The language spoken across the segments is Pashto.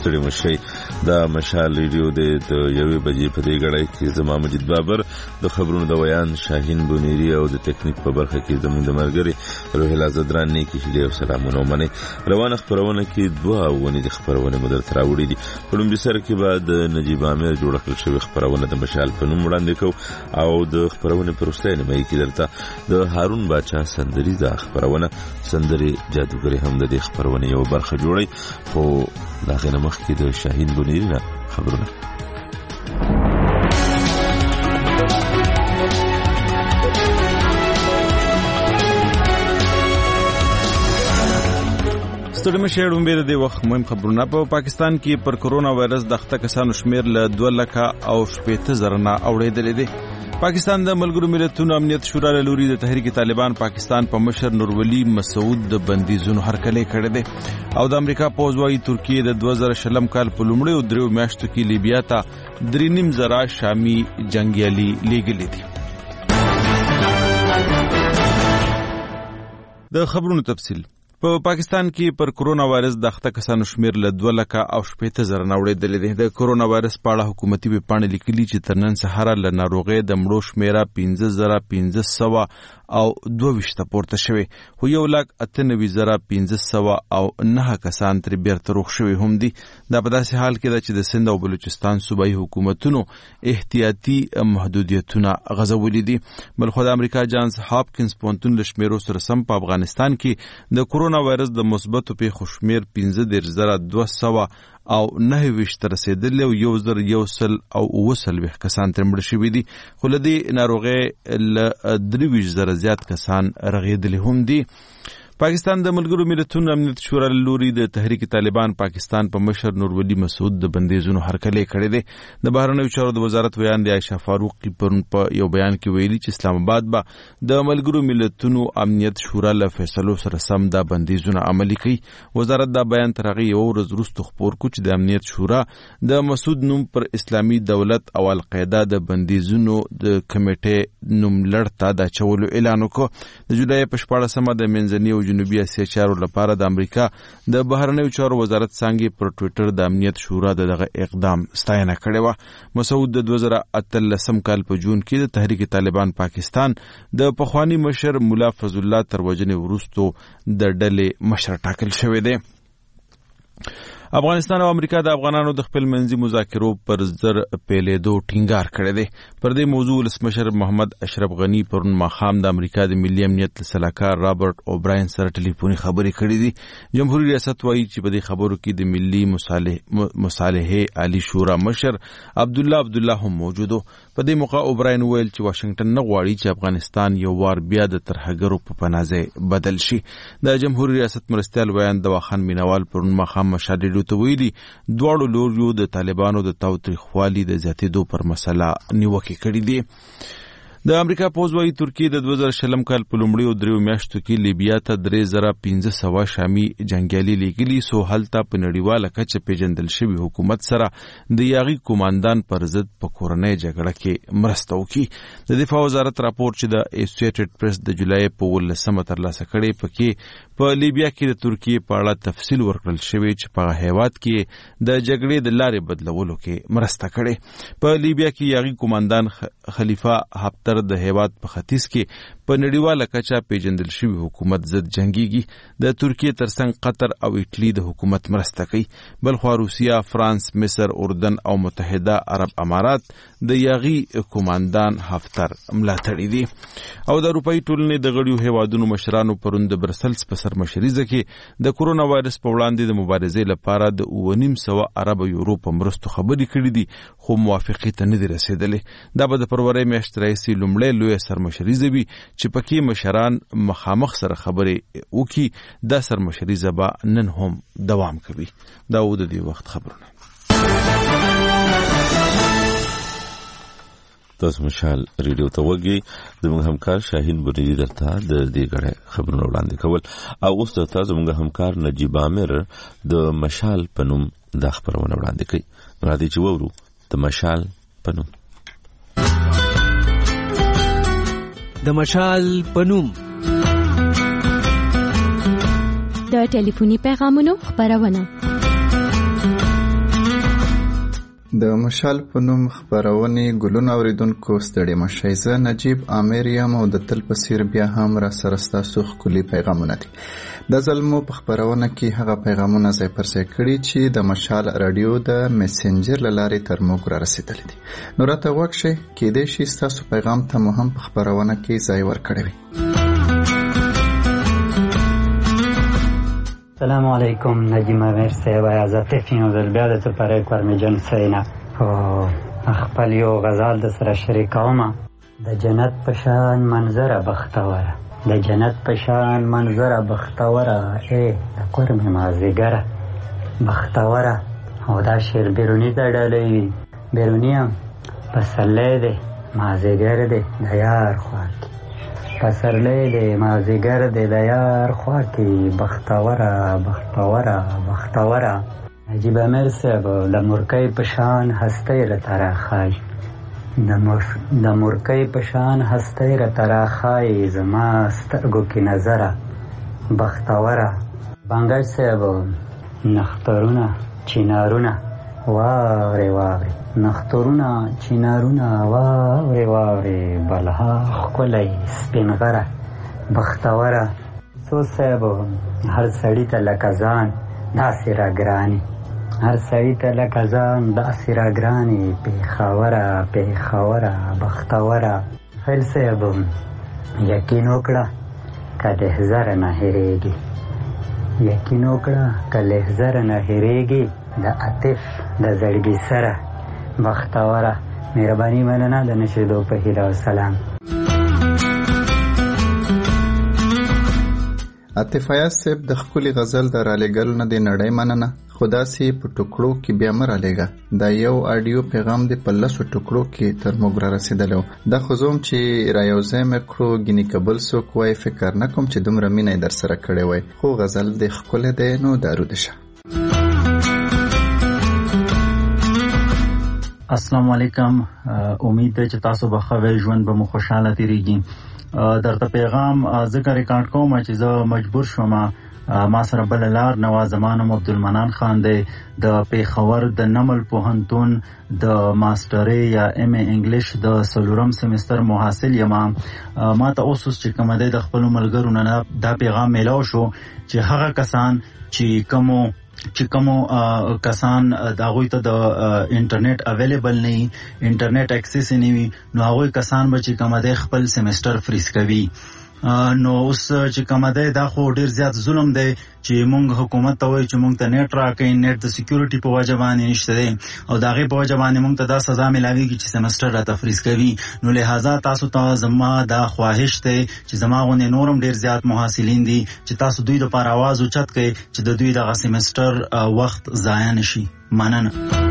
ستړي مشي. دا مشال ریډیو د 1 بجې په دې غړای کې زما مجید بابر د خبرونو د ویان شاهین بونیری او د ټیکنیک په برخه کې زموږ د مرګري روحلا زدران نیکی هلي او سلامونه منه. روانه خبرونه کې دوه ونې د خبرونه مدر تراوړي دي. په لومبي سره کې بعد نجیب عامر جوړ کړل شوی خبرونه د مشال په نوم وړاندې کو او د خبرونه پروستاینه مې کې درته د هارون باچا سندري د خبرونه سندري جادوګری هم د خبرونه یو برخه جوړي. خو دا غنه مخ کې د شاهین بونیری نه خبرونه ستړي مشه ډومبه د وخت مهم خبرونه. په پاکستان کې پر کورونا وایرس د اخته کسانو شمیر له 2,70,000 نه اوړېدل دي. پاکستان د ملګرو ملتونو امنیت شورا له لوري د تحریک طالبان پاکستان په مشر نورولي مسعود د بندیزونو هرکلی کړی دی او د امریکا پوځ وايي ترکیه د 2020 کال په لومړیو 3 میاشتو کې لیبیا ته 3.5 شامي جنگیالي لیږلي دي. د خبرونو تفصیل. په پاکستان کې پر کورونا وایرس د اخته کسانو شمیر له 2,70,000 نه اوړېدل دي. د کورونا وایرس په اړه حکومتي ویبپاڼې لیکلي چې تر نن سهار له ناروغۍ د مړو شمیره 15,500 او 22 پورته شوی، خو 1,98,500 او 9 کسان تر بیرته روغ شوي هم دي. دا په داسې حال کې ده چې د سند او بلوچستان صوبایي حکومتونو احتیاطي محدودیتونه غځولي دي. بلخو د امریکا جانز هاپکینز پوهنتون له شمیرو سره سم په افغانستان کې د کورونا وایرس د مثبتو پیښو شمیر 15,200 او 29 تر رسیدلی او 1,100 او 29 کسان تر مړه شوي دي. خو له دې ناروغۍ له 23,000 زیات کسان رغېدلي هم دي. پاکستان د ملګرو ملتونو امنیت شورا له لوري د تحریک طالبان پاکستان په مشر نورولي مسعود د بندیزونو هرکلی کړی دی. د بهرنیو چارو د وزارت ویان دی عایشه فاروقي پرون په یو بیان کې ویلي چې اسلام آباد به د ملګرو ملتونو امنیت شورا له فیصلو سره سم دا بندیزونه عملي کوي. وزارت دا بیان تر هغې یوه ورځ وروسته خپور کړو چې د امنیت شورا د مسعود نوم پر اسلامي دولت او القاعده د بندیزونو د کمیټې نوملړ ته د اچولو اعلان وکړ. د جولای په 14 د منځني او جنوبي اسیا چارو لپاره د امریکا د بهرنیو چارو وزارت څنګه پر ټوئیټر د امنیت شورا دغه اقدام ستاینه کړې و. مسعود د 2013 کال په جون کې د تحریک طالبان پاکستان د پخوانی مشر مولا فضل الله تر وژنې وروسته د ډلې مشر ټاکل شوی دی. افغانستان او امریکا د افغانانو د خپل منځي مذاکرو پر زر پیلېدو ټینګار کړی دی. پر دې موضوع ولسمشر محمد اشرف غني پرون ماښام د امریکا د ملي امنیت سلاکار رابرټ اوبراین سره ټلیفوني خبرې کړې دي. جمهوریت ریاست وایي چې په دې خبرو کې د ملي مصالحې عالی شورا مشر عبدالله هم موجود و. په دې موقع اوبراین ویل چې واشنگټن نه غواړي چې افغانستان یو وار بیا د ترهګرو په پناه بدل شي. د جمهوریت ریاست مرستیال ویان دواخان مینوال پرون ماښام مشاهده ته ویلي دواړو لوریو د طالبانو د تاوتریخوالي د زیاتېدو پر مسله نیوکې کړې دي. د امریکا پوځ وايي ترکیه د 2020 کال په لومړیو 3 میاشتو کې لیبیا ته 3,500 شامي جنگیالي لیږلي، سو هلته په نړیواله کچه پیژندل شوي حکومت سره د یاغي کوماندان پر ضد په کورنۍ جګړه کې مرسته وکړي. د دفاع وزارت راپور چې د ایسوسییټډ پریس د جولای په 18 ترلاسه کړی پکې په لیبیا کې د ترکیه په اړه تفصیل ورکړل شوی چې په هیواد کې د جګړې د لارې بدلولو کې مرسته کړې. په لیبیا کې یاغي کوماندان خلیفه حفتر د هیواد په ختیځ کې په نړیواله کچه پیژندل شوی حکومت ضد جنگيږي. د ترکیه ترڅنګ قطر او ایټلی د حکومت مرسته کوي. بلخو روسیا، فرانس، مصر، اردن او متحده عرب امارات د یاغي کوماندان حفتر ملاتړي دي. او د اروپאי ټولنې د غړیو هیوادونو مشرانو پرون د برسلز په سرمشریزه کې د کورونا وایرس په وړاندې د مبارزې لپاره د 9,500 عرب یورو په مرستو خبرې کړې دي، خو موافقې ته نه دي رسېدلې. دا به د فروری میاشتې راهیسې لومړی لویه سرمشریزه وي چې پکې مشران مخامخ سره خبرې وکړي. دا سرمشریزه به نن هم دوام کوي. دا و د دې وخت خبرونه. تاسو مشال ریډیو ته وګورئ. زموږ همکار شاهین بونیری درته د دې غړې خبرونه وړاندې کول او اوس ته زموږ همکار نجیب عامر د مشال په نوم د خبرونه وړاندې کوي. راځي چې وورو د مشال په نوم. د مشال په نوم د ټلیفوني پیغامونو خبرونه د مشال په نوم خپرونې ګلونه اوریدونکو ستړي مشئ. زه نجیب عامر یم او د تل په څیر بیا هم را سره ستاسو ښکلي پیغامونه دي. د ځل مو په خپرونه کې هغه پیغامونه ځای پر ځای کړي چې د مشال راډیو د میسنجر له لارې تر موږ را رسېدلي دي. نو راته غوږ شئ، کیدای شي ستاسو پیغام ته مو هم په خپرونه کې ځای ورکړی وي. السلام علیکم نجیم امیر صاحب، از عاطفی نوزل بیا د برای کرمجان سینا خپل یو غزال د سره شریکوم. د جنت پشان منظره بختوره، د جنت پشان منظره بختوره، ای د کرم مازیګره بختوره. او دا شعر بیرونی ته ډالوي، بیرونی هم پسرلی دی مازیګر دی د یار خواک، پسرلی دی مازیګر دی د یار خواکی، بختوره بختوره بختوره. نجیب امیر صاحب د مرکۍ پشان هستی را تراخای، د مرکۍ پشان هستی را تراخای، زما سترګو کې نظره بختوره. بنګش صاحب نخترونه چینارونه واورې واورې، نخترونه چینارونه واورې واورې، بلها ښکلی سپین غره بختوره. څو صاحب هر سړي ته لکه ځان داسې راګرانې، هر سړي ته لکه ځان داسې راګرانې، پېښوره پېښوره بختوره. خیل صاحب یقین وکړه که لحظه نه هېرېږي، یقین وکړه که لحظه نه هېرېږي، د عطف د زړګي سره بختوره. مهرباني مننه، د نشریدو په هیله او سلام. عاطف ایاز صاحب د ښکلي غزل د رالیږلو نه د نړۍ مننه، خو داسې په ټوکړو کې بیا مه رالیږه. دا یو آډیو پیغام دی په 10 ټوکړو کې تر موږ را رسېدلی و. دا خو زه هم چې را یو ځای مې کړو ګینې که بل څوک وایي فکر نه کوم چې دومره مینه یې در سره کړې وای. خو غزل دی ښکلی دی، نو دارو شه. السلام علیکم، امید ده چې تاسو به ښه وئ، ژوند به مو خوشحاله تېرېږي. درته پیغام ځکه ریکارډ کوم چې زه مجبور شوم، ما سره بله لار نه وه. زما نوم عبدالمنان خان دی، د پېښور د نمل پوهنتون د ماسټرۍ یا ام ای انګلیش د 4م سمستر محصل یم. ما ته اوس چې کومه دی د خپلو ملګرو نه دا پیغام میلاو شو چې هغه کسان چې کومو کسان د هغوی ته د انټرنیټ اویلیبل نه وي، انټرنیټ اکسس نه وي، نو هغوی کسان به چې کومه دی خپل سمستر فریز کوي. نو اوس چې کومه دی دا خو ډیر زیات ظلم دی چې مونږ حکومت ته وایو چې مونږ ته نیټ راکړئ، نیټ د سکیورټي په وجه باندې نشته دی او د هغې په وجه باندې مونږ ته دا سزا میلاویږي چې سمسټر راته فریز کوي. نو لہذا تاسو ته زما دا خواهش دی چې زما غوندې نور هم ډیر زیات محصلین دي چې تاسو دوی دپاره آواز اوچت کړئ چې د دوی دغه سمسټر وخت ضایع نشي. مننه.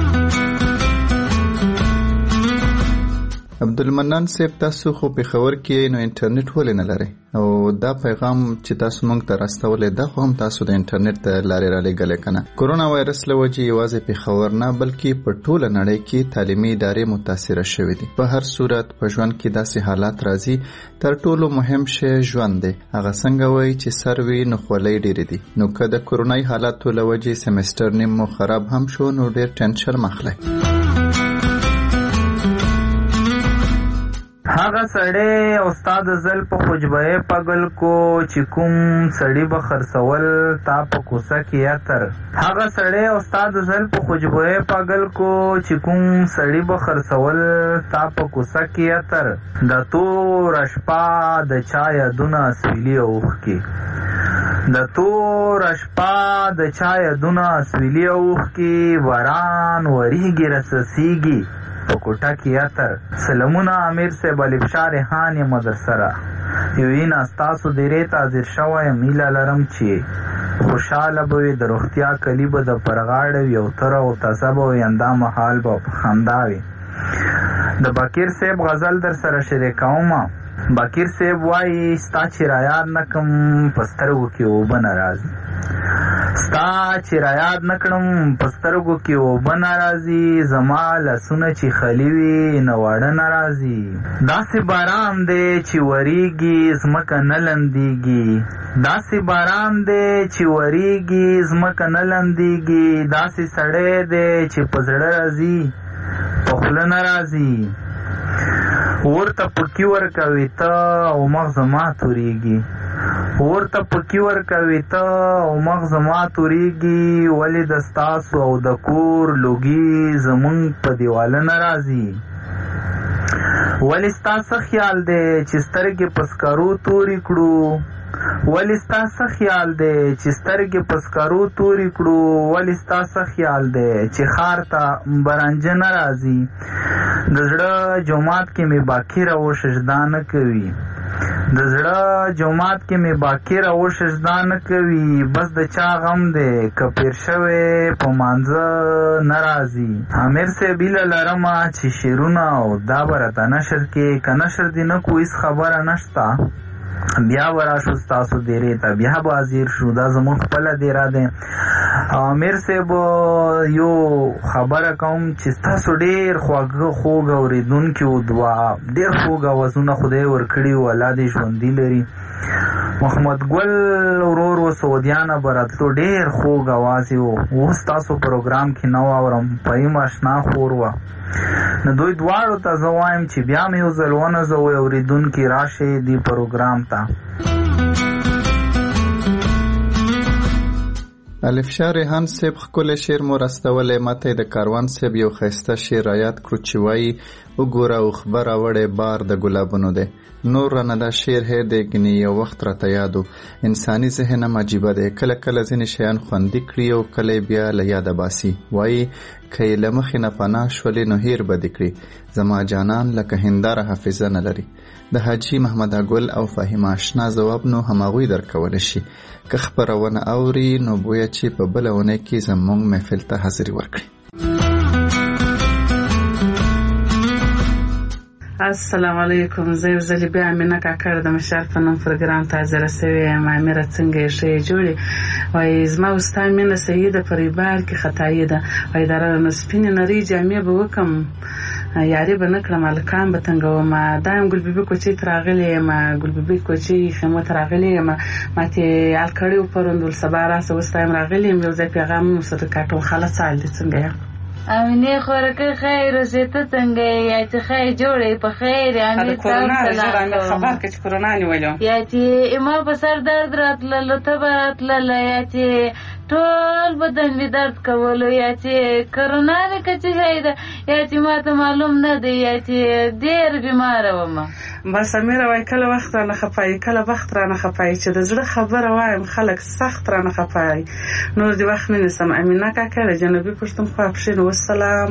عبدالمنان صاحب، تاسو خو پېښور کې نو انټرنیټ ولې نه لرئ؟ او دا پیغام چې تاسو موږ ته راستولی دا خو هم تاسو د انټرنیټ د لارې رالیږلی که نه؟ کرونا وایرس له وجې یوازې پېښور نه بلکې په ټوله نړۍ کې تعلیمي ادارې متاثره شوې دي. په هر صورت په ژوند کې داسې حالات راځي، تر ټولو مهم شی ژوند دی. هغه څنګه وایي چې سر وي نو خولۍ ډېرې دي. نو که د کرونایي حالاتو له وجې سمسټر نیم مو خراب هم شو نو ډېر ټینشن مه اخلئ. هغه سړی استاد زل په خوجبه پګل کو چې کوم سړی به خرڅول تا په کوڅه کې اتر. هغه سړی استاد زل په خوجبه پګل کو چې کوم سړی به خرڅول تا په کوڅه کې اتر. د تور شپه د چا یادونه سویلي اوښکې، د تور شپه د چا یادونه سویلي اوښکې، وران وریږي رسسیږي په کوټه کې اتر. سلامونه امیر صاحب، الفشا ریحان یم در سره. یوینا ستاسو ډېرې تاثیر شوی یم، هیله لرم چې خوشحاله به وي، د روغتیا کلي به د پر غاړه وي او تره او تازه به وي، همدا مهال به په خندا وي. د بکیر صاحب غزل در سره شریکوم. بکیر صاحب وایي ستا چې رایاد نه کړم په سترګو کې اوبه نه راځي، ستا چې رایاد نه کړم په سترګو کې اوبه نه راځي، زما لاسونه چې خالي وي نه واړه نه راځي. داسې باران دی چې وریږي ځمکه نه لندېږي، داسې باران دی چې وریږي ځمکه نه لندېږي، داسې سړی دی چې په زړه راځي په خوله نه راځي. ورته پکې ورکوي ته او مغز ما توریږي. ورته پکې ورکوي ته او مغز ما توریږي. ولې د ستاسو او د کور لوګي زمونږ په دیواله نه راځي. ولې ستاسو خیال دی چې سترګې په سکرو تورې کړو. ولې ستاسو خیال دی چې سترګې په سکرو تورې کړو. ولې ستاسو خیال دی چې ښار ته برنجه نه راځي. د زړه جومات کې مې باقي راو سجدا نه کوي. د زړه جومات کې مې باقي راو سجدا نه کوي. بس د چا غم دی که پیر شوی په مانځه نه راځي. امیر صاحب هیله لرمه چې شعرونه او دا به راته نشر کې که نشر دې نه کو هېڅ خبره نشته. بیا به راشو ستاسو دیرې ته بیا به حاضر شو. دا زموږ خپله دیره دی. امیر صاحب یو خبره کوم چې ستاسو ډېر خوږ اورېدونکي وو. ډېر خوږ اوازونه خدای ورکړي وو. الله دې ژوندي لري. محمد ګل ورور و سعودیانه به راتلو. ډېر خوږ اواز یې و. اوس تاسو پروګرام کې نه واورم. فهیم اشنا خور وه. نو دوی دواړو ته زه وایم چې بیا مې یو ځل ونځوئ اورېدونکي راشئ دې پروګرام ته. الف شاه ریحان صاحب ښکلی شعر مو راستولی. ماته د کاروان صاحب یو ښایسته شعر رایاد کړو چې وایي وګوره اوښبه راوړی بار د ګلابونو دی. نور رانه دا شعر هیر دی ګنې یو وخت راته یادو. انساني ذهن هم عجیبه دی. کله کله ځینې شیان خوندي کړي او کله بیا له یاده باسي. وایي که یې له مخې نه پناه شولې نو هیر به دې کړي. زما جانان لکه هنداره حافظه نه لري. د حاجي محمد ګل او فهیم اشنا ځواب نو هماغوی درکولی شي. که خپرونه اوري نو بویه چې په بله اونۍ کې زموږ محفل ته حاضري ورکړي. السلام علیکم. زه یو ځلې بیا امینه کاکړ د مشال په نوم پروګرام ته حاضره سوې یم. امیره څنګه یې ښه یې جوړې؟ وایي زما او ستا مینه صحیح ده پر عبار کې خطایي ده. وایي دا نو سپینې نرۍ جامې به وکړم یاري به نه کړم هلکان به تنګومه. دا یم ګل بیبي کوچۍ ته راغلې یم. ګل بیبي کوچۍ خیمو ته راغلې یم. ماتې حال کړی و پرون ول سبا راسه اوس تا یم راغلې یم. یو ځای پیغام مو سره کاټول خاله څه حال دي څنګه یم؟ امینه خورکه خیر اوسې ته څنګه یې؟ یا چې خیر جوړې په خیر. امیر خبر که چې کرونا نیولو یا چې ما په سر درد راتللو ته به راتلله یا چې ټول بدن مې درد کولو یا چې کرونا ده که چې هی ده یا چې ما ته معلوم نه دی یا چې ډېر بیماره ومه. بس امیره وایي کله وخت رانه خفایي کله وخت رانه خفایي چې د زړه خبره وایم خلک سخت رانه خفایي. نور دې وخت نه نیسم. امینه کاکړ جنوبي پښتونخوا پښین. والسلام.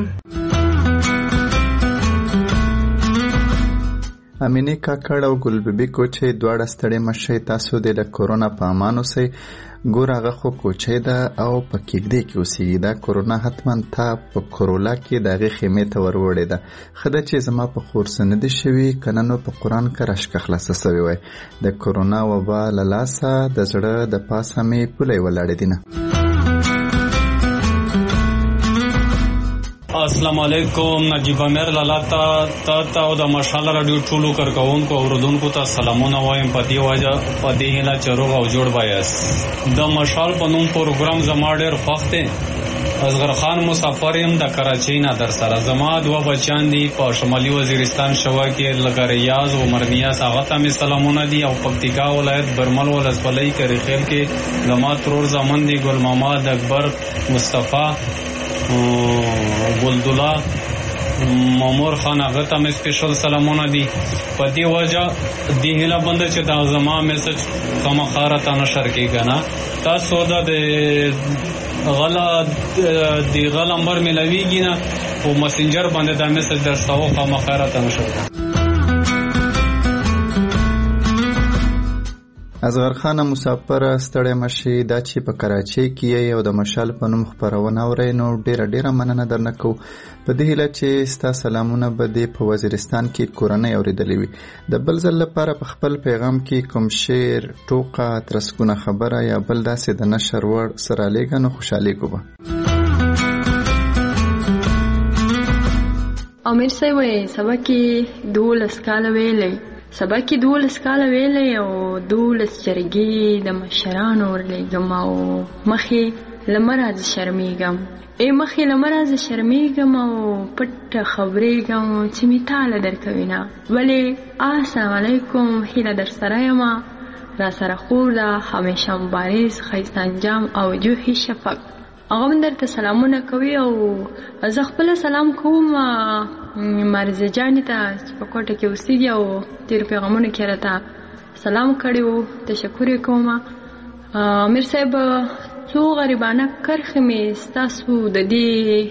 امینه کاکړ او ګل بیبي کوچۍ دواړه ستړي مشئ. تاسو دې له کورونا په امان اوسئ. ګور هغه خو کوچۍ ده او په کېږدۍ کې اوسېږي. دا کورونا حتما تا په کورولا کې د هغې خیمې ته وروړې ده. ښه ده چې زما په خور څه نه دي شوي که نه نو په قرآن کې راشکه خلاصه سوې وای. د کورونا وبا له لاسه د زړه د پاسه مې پولی ولاړې دي نه. السلام علیکم. نجیب امیر لالا تا او د مشال رادیو ټولو کارکونکو او اوریدونکو ته سلامونه وایم. په دې وجه په دې هیله چې روغ او جوړ بایاست. د مشال په نوم پروګرام زما ډېر خوښ دی. اصغر خان مسافر یم د کراچۍ نه در سره. زما دوه بچیان دي په شمالي وزیرستان شوا کې لکه ریاض او مرنیاز. هغه ته مې سلامونه دي. او پکتیکا ولایت برمل ولسوالۍ کریخیل کې زما ترور زامن دي ګل محمد اکبر مصطفی ګلدولا مامور خان. هغه ته مې سپیشل سلامونه دي. په دې وجه دې هیله بنده چې دا زما میسج خامخا راته نشر کېږي نه. تاسو دا د غل نمبر ملاویږي نه او مسنجر باندې دا میسج درستاو خامخا راته نشر کېږي. اصغر خان مسافر ستړی مشي. دا چې په کراچۍ کې یې او د مشال په نوم خپرونه اورئ نو ډیره مننه درنه کوو. په دې هیله چې ستا سلامونه به دې په وزیرستان کې کورنۍ اورېدلې وي. د بل ځل لپاره په خپل پیغام کې کوم شعر ټوقه ترسکونه خبره یا بل داسې د نشر وړ سره لیږه نو خوشحالېږو به. امیر صاحب وایي سبا کې 12 کاله ویلی. سبا کې 12 کاله ویلی او 12 جرګې د مشرانو ورلېږم او مخې لمرز شرمیږم مخې لمرز شرمیږم او پټ خبرېږم چې می تاله درکوینه ولی السلام علیکم هیله در سره یم را سره خور ده همیشه مبارز ښایسته انجام او جوحي شفق هغه هم درته سلامونه کوي او زه خپله سلام کوم مرزه جانې ته چې په کوټه کې اوسېږي او تېرو پیغامونو کې راته سلام کړی و تشکر یې کوم امیر صاحب څو غریبانه کرښې مې ستاسو د دې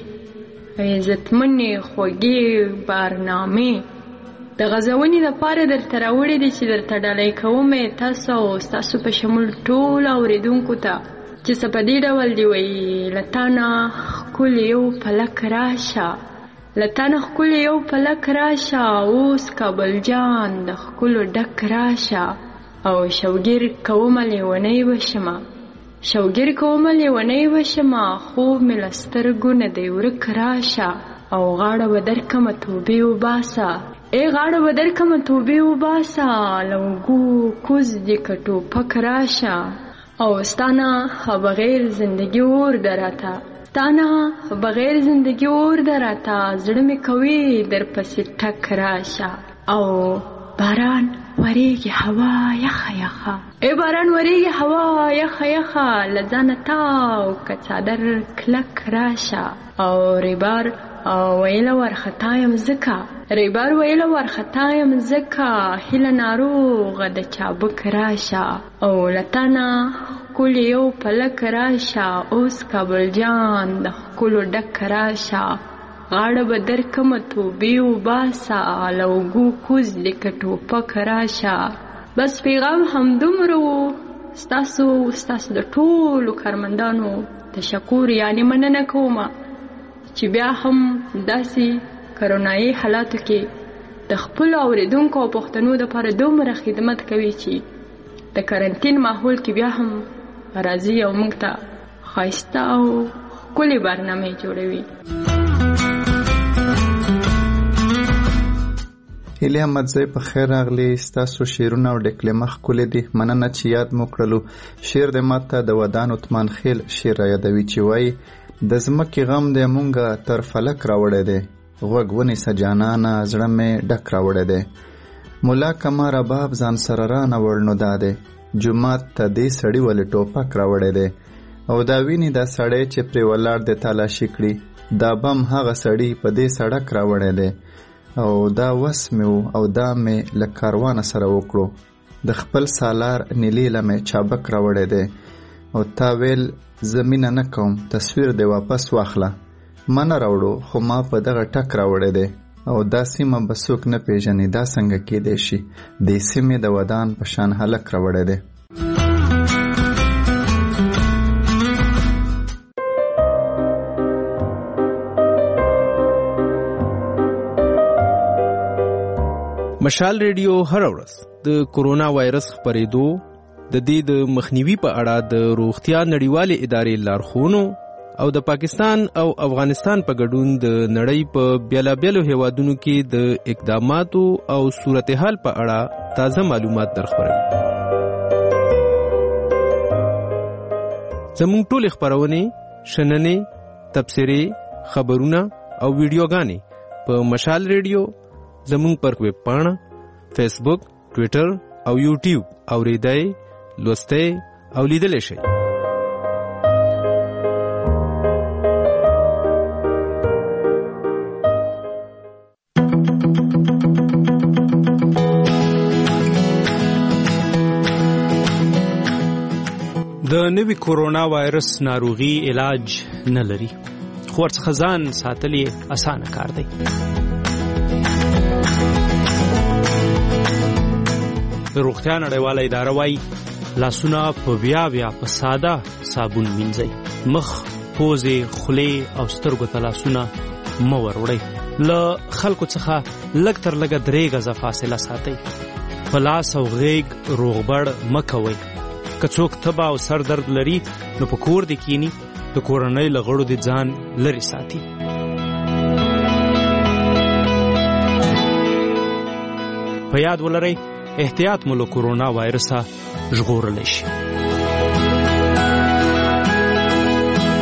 عزتمنې خوږې بارنامې د غځونې دپاره درته راوړې دي چې درته ډالۍ کوم تاسو او ستاسو په شمول ټولو اورېدونکو ته چې څه په دې ډول دي وایي له تا نه ښکلې یو پلک راشه له تا نه ښکلې یو پلک راشه اوس کابل جان د ښکلو ډک راشه او شوګیر کومه لیونۍ وشمه شوګیر کومه لیونۍ وشمه خوب مې له سترګو نه دی ورک راشه او غاړه به درکمه توبې وباسه غاړه به درکمه توبې وباسه له اوږو کوز دې که ټوپک راشه او ستانه بغیر زندگی اور دراته ستانه بغیر زندگی اور دراته زړه مې کوي در پسې ټک راشه او باران وریږي هوا یخه یخه باران وریږي هوا یخه یخه له ځانه تاو که څادر کلک راشه او ریبار ویله ورختایم ځکه ریبار ویله ورختایم ځکه هیله ناروغه د چابک راشه او له تانه ښکلې یو پلک راشه اوس کابل جان د ښکلو ډک راشه غاړه به درکمه توبې وباسه له اوږو کوز دې که ټوپک راشه بس پیغام همدومره و ستاسو د ټولو کارمندانو تشکر یعنې مننه کومه چې بیا هم داسې کرونایي حالاتو کې د خپلو اورېدونکو او پښتنو دپاره دومره خدمت کوي چې د کرنټین ماحول کې بیا هم راځي او موږ ته ښایسته او ښکلې برنامې جوړوي هیلې احمدزی په خیر راغلی ستاسو شعرونه او ډکلمه ښکلې دي مننه چې یاد مو کړلو شعر د ماته د ودان عثمان خیل شعر را یادوي چې وایي د ځمکې غم دی مونږه تر فلک راوړی دی غوږ ونیسه جانانه زړه مې ډک راوړی دی ملا کما رباب ځان سره رانه وړ نو دا دی جومات ته دې سړي ولې ټوپک راوړی دی او دا ویني دا سړی چې پرې ولاړ دی تالاشي کړي دا بم هغه سړي په دې سړک راوړی دی او دا وس مې و او دا مې له کاروانه سره وکړو د خپل سالار نیلیله مې چابک راوړی دی او تا ویل زمینه نه کوم تصویر دی واپس واخله ما نه راوړو خو ما په دغه ټک راوړی دی او دا سیمه به څوک نه پیژني دا څنګه کیدی شي دې سیمې د ودان په شان هلک راوړی دی مشال ریډیو هر ورځ د کورونا وایرس خپرېدو د دې د مخنیوي په اړه د روغتیا نړیوالې ادارې لارښوونو او د پاکستان او افغانستان په ګډون د نړۍ په بیلابیلو هیوادونو کې د اقداماتو او صورتحال په اړه تازه معلومات درخبروي. زموږ ټولې خپرونې، شننې، تبصرې، خبرونه او ویډیوګانې په مشال ریډیو زموږ پر ویب پاڼه، فیسبوک، ټویټر او یوټیوب اوریدای، لوستای او لیدلی شئ. د نوي کورونا وایرس ناروغي علاج نه لري، خو ورڅخه ځان ساتل یې اسانه کار دی. د روغتیا نړیواله اداره وایي لاسونه په بیا په ساده صابون مینځئ. مخ، پوزې، خولې او سترګو ته لاسونه مه وروړئ. له خلکو څخه لږ تر لږه 3 غزه فاصله ساتئ. په لاس او غیږ روغبړ مه کوئ. که څوک تبه او سر درد لري نو په کور دې کینی، د کورنۍ له غړو دې ځان لرې ساتي. په یاد ولرئ احتیاط مو له کورونا وایرسه ژغورلی شي.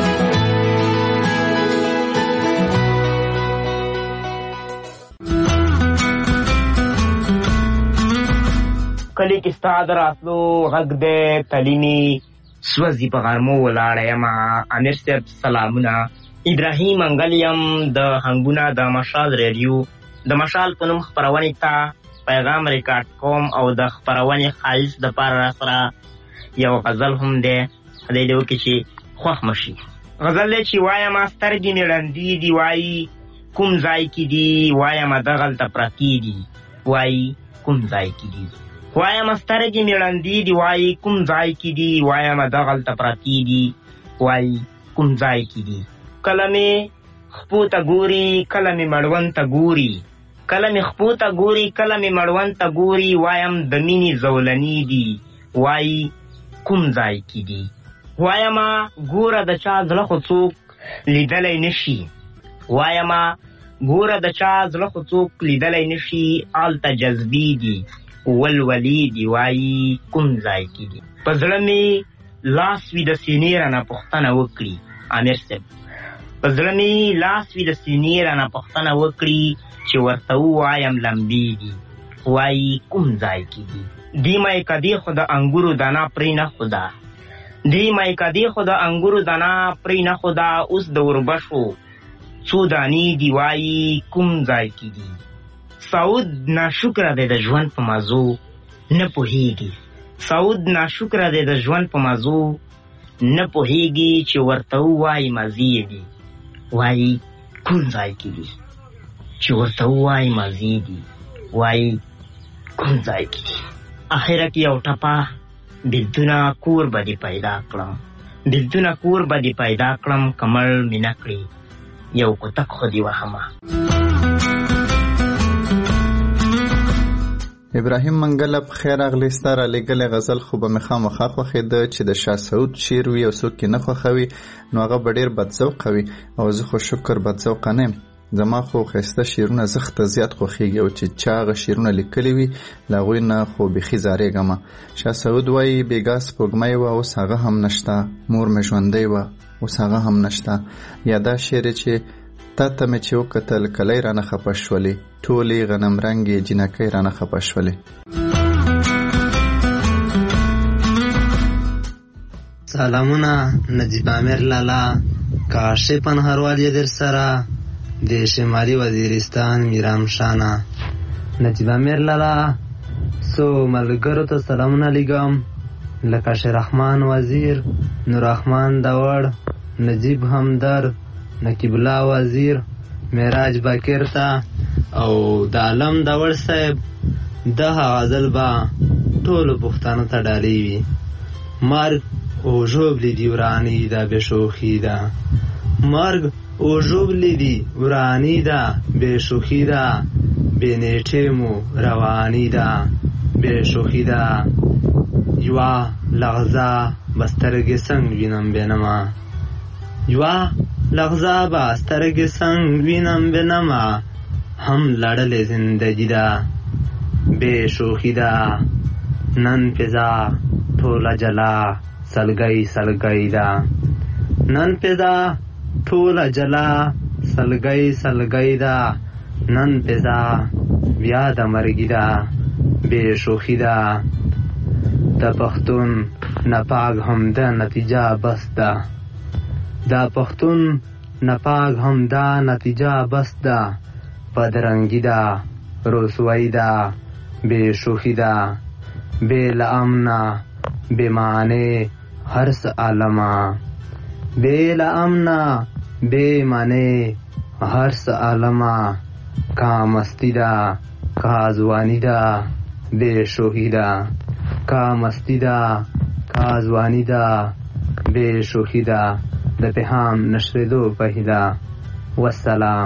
کلی کې ستا د راتلو غږ دی تلینې سوځي په غرمو ولاړه یمه. امیر صاحب سلامونه. ابراهیم منګل یم د هنګونه د مشال ریډیو د مشال په نوم خپرونې ته پیغام ریکارډ کوم او د خپرونې ښایست دپاره راسره یو غزل هم دی. خدای دې وکړي چې خوښ مشي. غزل دی چې وایمه سترګې مې ړندې دي وایي کوم ځای کې دي وایمه دغلته پرتې دي وایي کوم ځای کې دي وایمه سترګې مې ړندې دي وایي کوم ځای کې دي وایمه دغلته پرتې دي وایي کوم ځای کې دي. کله مې خپو ته ګوري کله مې مړوند ته ګوري کله مې خپو ته ګوري کله مې مړوند ته ګوري وایم د مینې زولنې دي وایي کوم ځای کې دي. وایمه ګوره د چا زړه خو څوک لیدلی نشي وایمه ګوره د چا زړه خو څوک لیدلی نشي هلته جذبې دي ولولې دي وایي کوم ځای کې دي. په زړه مې لاس وي د سینې رانه پوښتنه وکړي. امیر صاحب په زړه مې لاس وي د سینې رانه پوښتنه وکړي چې ورته ووایم لمبې دي وایي کوم ځای کې دي. دی مې کدي خو د انګورو دانه پرې نه خوده دی مې کدي خو د انګورو دانه پرې نه خوده اوس د وربشو څو دانې دي وایي کوم ځای کې دي. سعود ناشکره دی د ژوند په مزو نه پوهېږي سعود ناشکره دی د ژوند په مزو نه پوهېږي چې ورته ووایي مزې دي وایي کوم ځای کې دي چې ورته ووایي مزې دي وایي کوم ځای کې دي. اخره کې یو ټپه بېلتونه کور به دې پیدا کړم بېلتونه کور به دې پیدا کړم کمر مې نه کړې یو کوتک خو دې وهمه. ابراهیم منګل په خیر اغلی ستا رالیږلی غزل خو به مې خامخا خوښېده چې د شاه سعود شعر وي او څوک یې نه خوښوي نو هغه به ډېر بدذوقه وي او زه خو شکر بدذوقه نه یم. زما خو ښایسته شعرونه زښته زیات خوښېږي او چې چا هغه شعرونه لیکلي وي له هغوی نه خو بیخي زارېږمه. شاه سعود وایي بېګا سپوږمۍ وه اوس هغه هم نشته مور مې ژوندۍ وه اوس هغه هم نشته. یا دا شعر چې تا ته مې چې وکتل کلی رانه خفه شولې ټولې غنم رنګې جنکۍ رانه خفه شولې. سلامونه نجیب امیر لالا کاشف پنهروال یې در سره د شمالي وزیرستان میرام شانه. نجیب امیر لالا سو ملګرو ته سلامونه لیږم لکه شیررحمان وزیر نوررحمان داوړ نجیب همدرد نقیب الله وزیر معراج باکر ته او د عالم داوړ صاحب دغه غزل به ټولو پښتانه ته ډالۍ وي. مرګ او ژوبلې دي وراني ده بې شوخي ده مرګ او ژوبلې دي وراني ده بې شوخي ده بې نیټې مو رواني ده بې شوخي ده یوه لغزه به سترګې څنګ وینم بینمه یوه لغزه به سترګې څنګ وینم بینمه هم لړلې زندګي ده بې شوخي ده نن فضا ټوله جلا سلګۍ سلګۍ ده نن فضا ټوله جلا سلګۍ سلګۍ ده نن فضا بیا د مرګي ده بې شوخي ده د پښتون نپاک هم ده نتیجه بس ده د پښتون نپاک هم ده نتیجه بس ده بدرنګي ده رسوایی ده بې شوخي ده بې له امنه بې معنې هر څه عالمه بې له امنه بې معنې هر څه عالمه کا مستی ده کا ځواني ده بې شوخي ده کا مستی ده کا ځواني ده بې شوخي ده د پیغام نشریدو پهیده والسلام.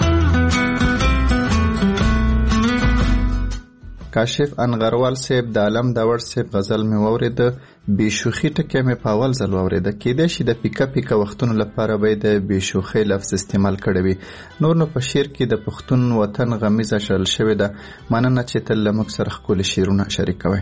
کاشف انغروال صاحب د عالم داوړ صاحب غزل مې واورېده بې شوخي ټکی مې په اول ځل واورېده کیدای شي د پیکه پیکه وختونو لپاره به د بې شوخۍ لفظ استعمال کړی وي نور نو په شعر کې د پښتون وطن غمیزه شړل شوې ده. مننه چې تل له موږ سره ښکلي شعرونه شریکوئ.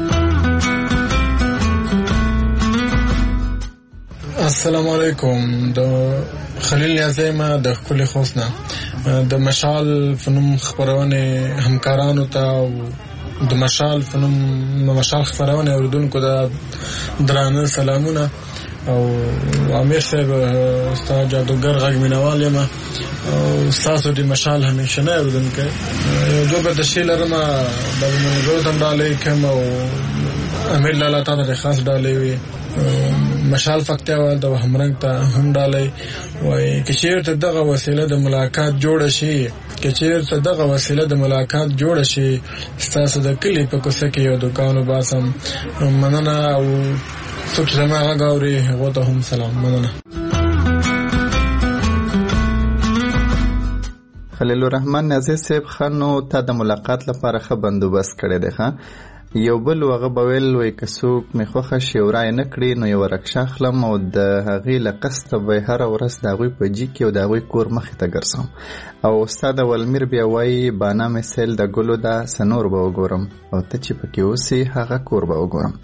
السلام علیکم. د خلیل نیازی ما د ښکلي خوست نه د مشال فنوم خپرونې همکارانو ته او د مشال فنوم مشال خبرونه اوریدونکو د درانه سلامونه او امیر صاحب استاد جادوګر غږ مینوال یم او تاسو د مشال همیشه نه اوریدونکو یو دوه د شیل رما د موږ ته ډالې کوم او امیر لاله تعالی خاص ډالې وي مشال فکتاوال د همرنګ ته هم ډالې وای کچیر ته دغه وسیله د ملاقات جوړ شي تاسو د کلی په کوڅه کې یو دکان وباسم مننه او څوک چې ما غاوري هغه ته هم سلام مننه. خلیل الرحمن نازي صاحب خانو ته د ملاقات لپاره ښه بندوبست کړی دی ښه یو بل وغه بویل وای کڅوک می خوخه شورای نه کړی نو یو رکشا خلم او د هغې لقسته به هر ورځ د هغوی په جی کې او د هغوی کور مخې ته ګرځم او استاد ولمیر بیا وای بانا مثال د ګلو دا سنور به وګورم او ته چې پکې اوسې هغه کور به وګورم.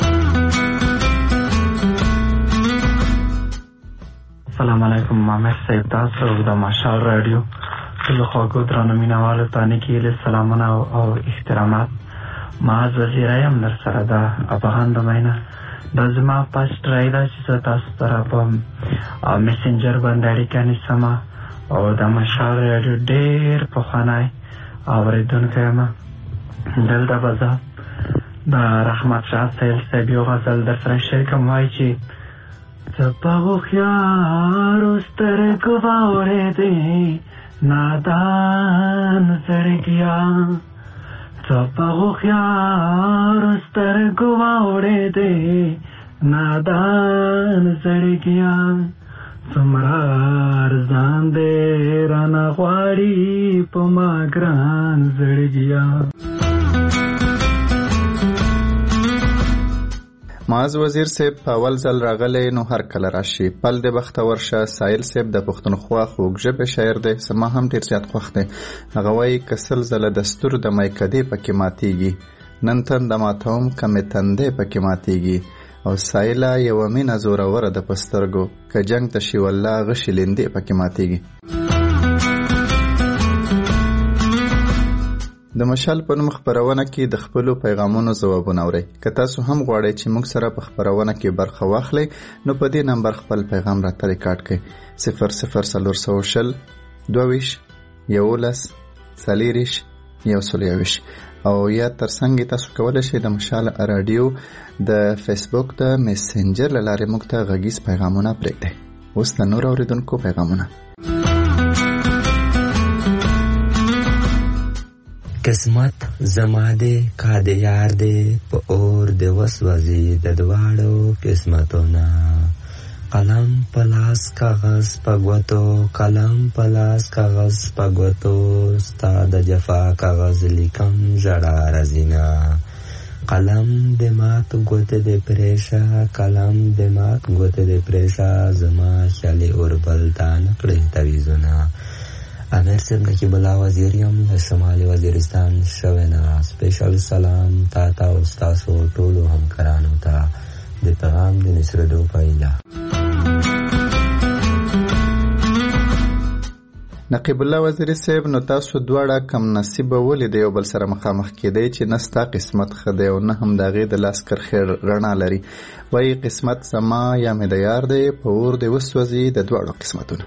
السلام علیکم مامر صاحب تاسو د مشال رادیو ټول خواږه درنو مینوالو ته نیکې سلامونه او احترامات. معاذ وزیر یم در سره د افغان د مینه دا زما پاست رای ده چې زه تاسو سره په میسنجر باندې اړیکه نیسم او د مشال رادیو ډېر پخوانی اورېدونکی یم. دلته به زه د رحمت شاه صاحب یو غزل در سره شریکم وایي چې ته په هوښیارو سترګو واورېدې نادان زړګیا ته په هوښیارو سترګو واورېدې نادان زړګیا څومره ارزان دی رانه غواړي په ما ګران زړګیا. معاذ وزیر صاحب په اول ځل راغلی نو هر کله راشي پل د بختور شه سایل صاحب د پښتونخوا خوږ ژبې شاعر دی زما هم ډېر زیات خوښ دی. هغه وایي که سل ځله دستور د میکدې پکې ماتیږي نن تن د ماتوم کمې تندې پکې ماتیږي او سایله یوه مینه زوروره ده په سترګو که جنګ ته شي والله غشي لیندې پکې ماتیږي. د مشال په نوم خپرونه کې د خپلو پیغامونو ځوابونه اورئ. که تاسو هم غواړئ چې موږ سره په خپرونه کې برخه واخلئ نو په دې نمبر خپل پیغام راته ریکارډ کړئ 00420 22 11 40 121 او یا ترڅنګ تاسو کولی شئ د مشال رادیو د فیسبوک د میسنجر له لارې موږ ته غږیز پیغامونه پرېږدئ. اوس د نور اورېدونکو پیغامونه. قسمت زما دې کا دې یار دې په اور دې وسوځي د دواړو قسمتونه قلم پلاس کاغذ پګوتو قلم پلاس کاغذ پګوتو ستا د جفا کاغذ لیکم ژړا رزینا قلم دې مات ګوتې دې پریشا قلم دې مات ګوتې دې پریشا زما خیالي اوربل تا نکړې تویزونه. امیر صاحب نقیب الله وزیر یم د شمالي وزیرستان شوینا سپیشل سلام تا او ستاسو ټولو همکارانو ته د پیغام د نشردو پایله. نقیب الله وزیر صاحب نو تاسو دواړه کم نصیب ولې د یو بل سره مخامخ کېدی چې نه ستا قسمت ښه دی او نه هم د هغې د لاس کرښې رڼا لري. وایي قسمت زما یا مې د یار دی په اور دې وسوځي د دواړو قسمتونه.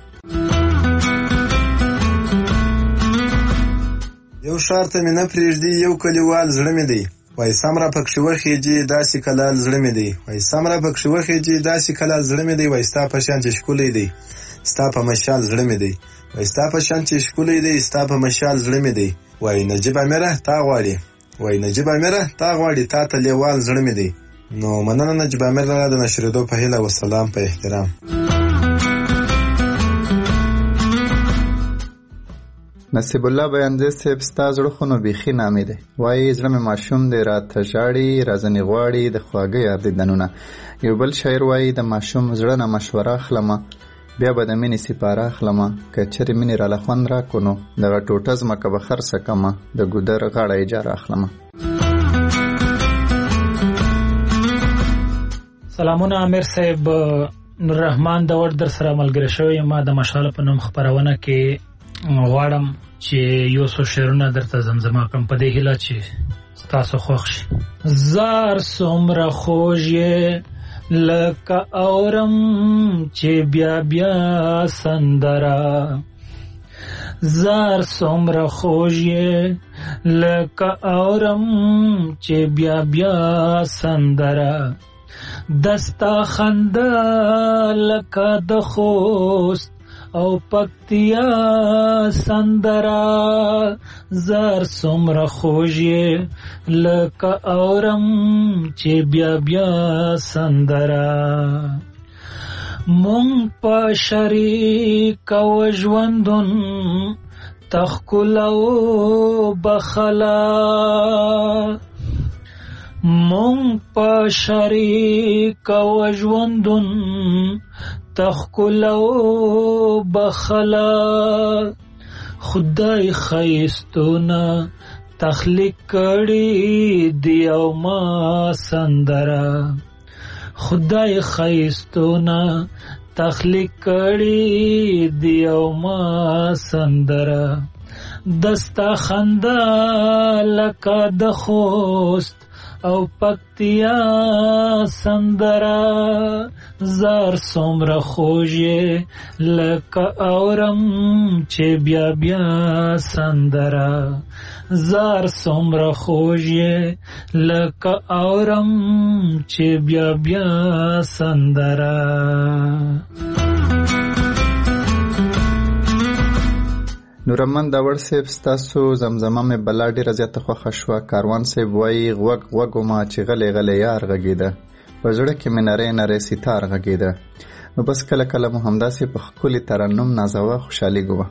یو ښار ته مې نه پرېږدي یو کلیوال زړه مې دی وای سم را پکښې وخېجي داسې کلال زړه مې دی وای سم را پکښې وخېجي داسې کلال زړه مې دی وای ستا په شان چې ښکلی دی ستا په مشال زړه مې دی وای ستا په شان چې ښکلی دی ستا په مشال زړه مې دی وای نجیب امیره تا غواړي وای نجیب امیره تا غواړي تا ته لیوال زړه مې دی. نو مننه نجیب امیر لاله د نشریدو په هیله والسلام په احترام. نصیب الله بیانځي صاحب ستا زړه خو نو بیخي نامې دی. وایي زړه مې ماشوم دی راته ژاړي رازنې غواړي د خواږه یار دیدنونه. یو بل شاعر وایي د ماشوم زړه نه مشوره اخلمه بیا به د مینې سپاره اخلمه که چېرې مینې راله خوند راکړو نو دغه ټوټه ځمکه به خرڅه کړمه د ګودر غاړه اجاره اخلمه. سلامونه امیر صاحب نور رحمان د ور در سره ملګری شوی ما د مشال په نوم خبرونه کې غواړم چې یو څو شعرونه درته زمزمه کړم په دې هیله چې تاسو خوښ شي. زار څومره خوږ یې لکه اورم چې بیا بیا سندره، زار څومره خوږ یې لکه اورم چې بیا بیا سندره، دستا خندا لکه د خوست او پکتیا سندره، زار څومره خوږ یې لکه اورم چې بیا بیا سندره. مونږ په شریک و ژوندون تخکلو بخلا، مونږ په شریک و ژوندون تخکلو بخلا، خدای خیستونه تخلیق کړي دی او ما سندره، خدای خیستونه تخلیق کړي دی او ما سندره، دستا خندا لکه د خوست او پکتیا سندره، زار څومره خوږ یې لکه اورم چې بیا بیا سندره، زار څومره خوږ یې لکه اورم چې بیا بیا سندره. نورمن داور صاحب ستاسو زمزمه مې بلا ډیره زیاته خوښه شوه. کاروان صاحب وایي غوږ غوږومه چې غلی غلی یار غږېده، په زړه کې مې نری نری ستار غږېده. نو بس کله کله مو همداسې په ښکلي ترنم نازوه، خوشحالي ګوه.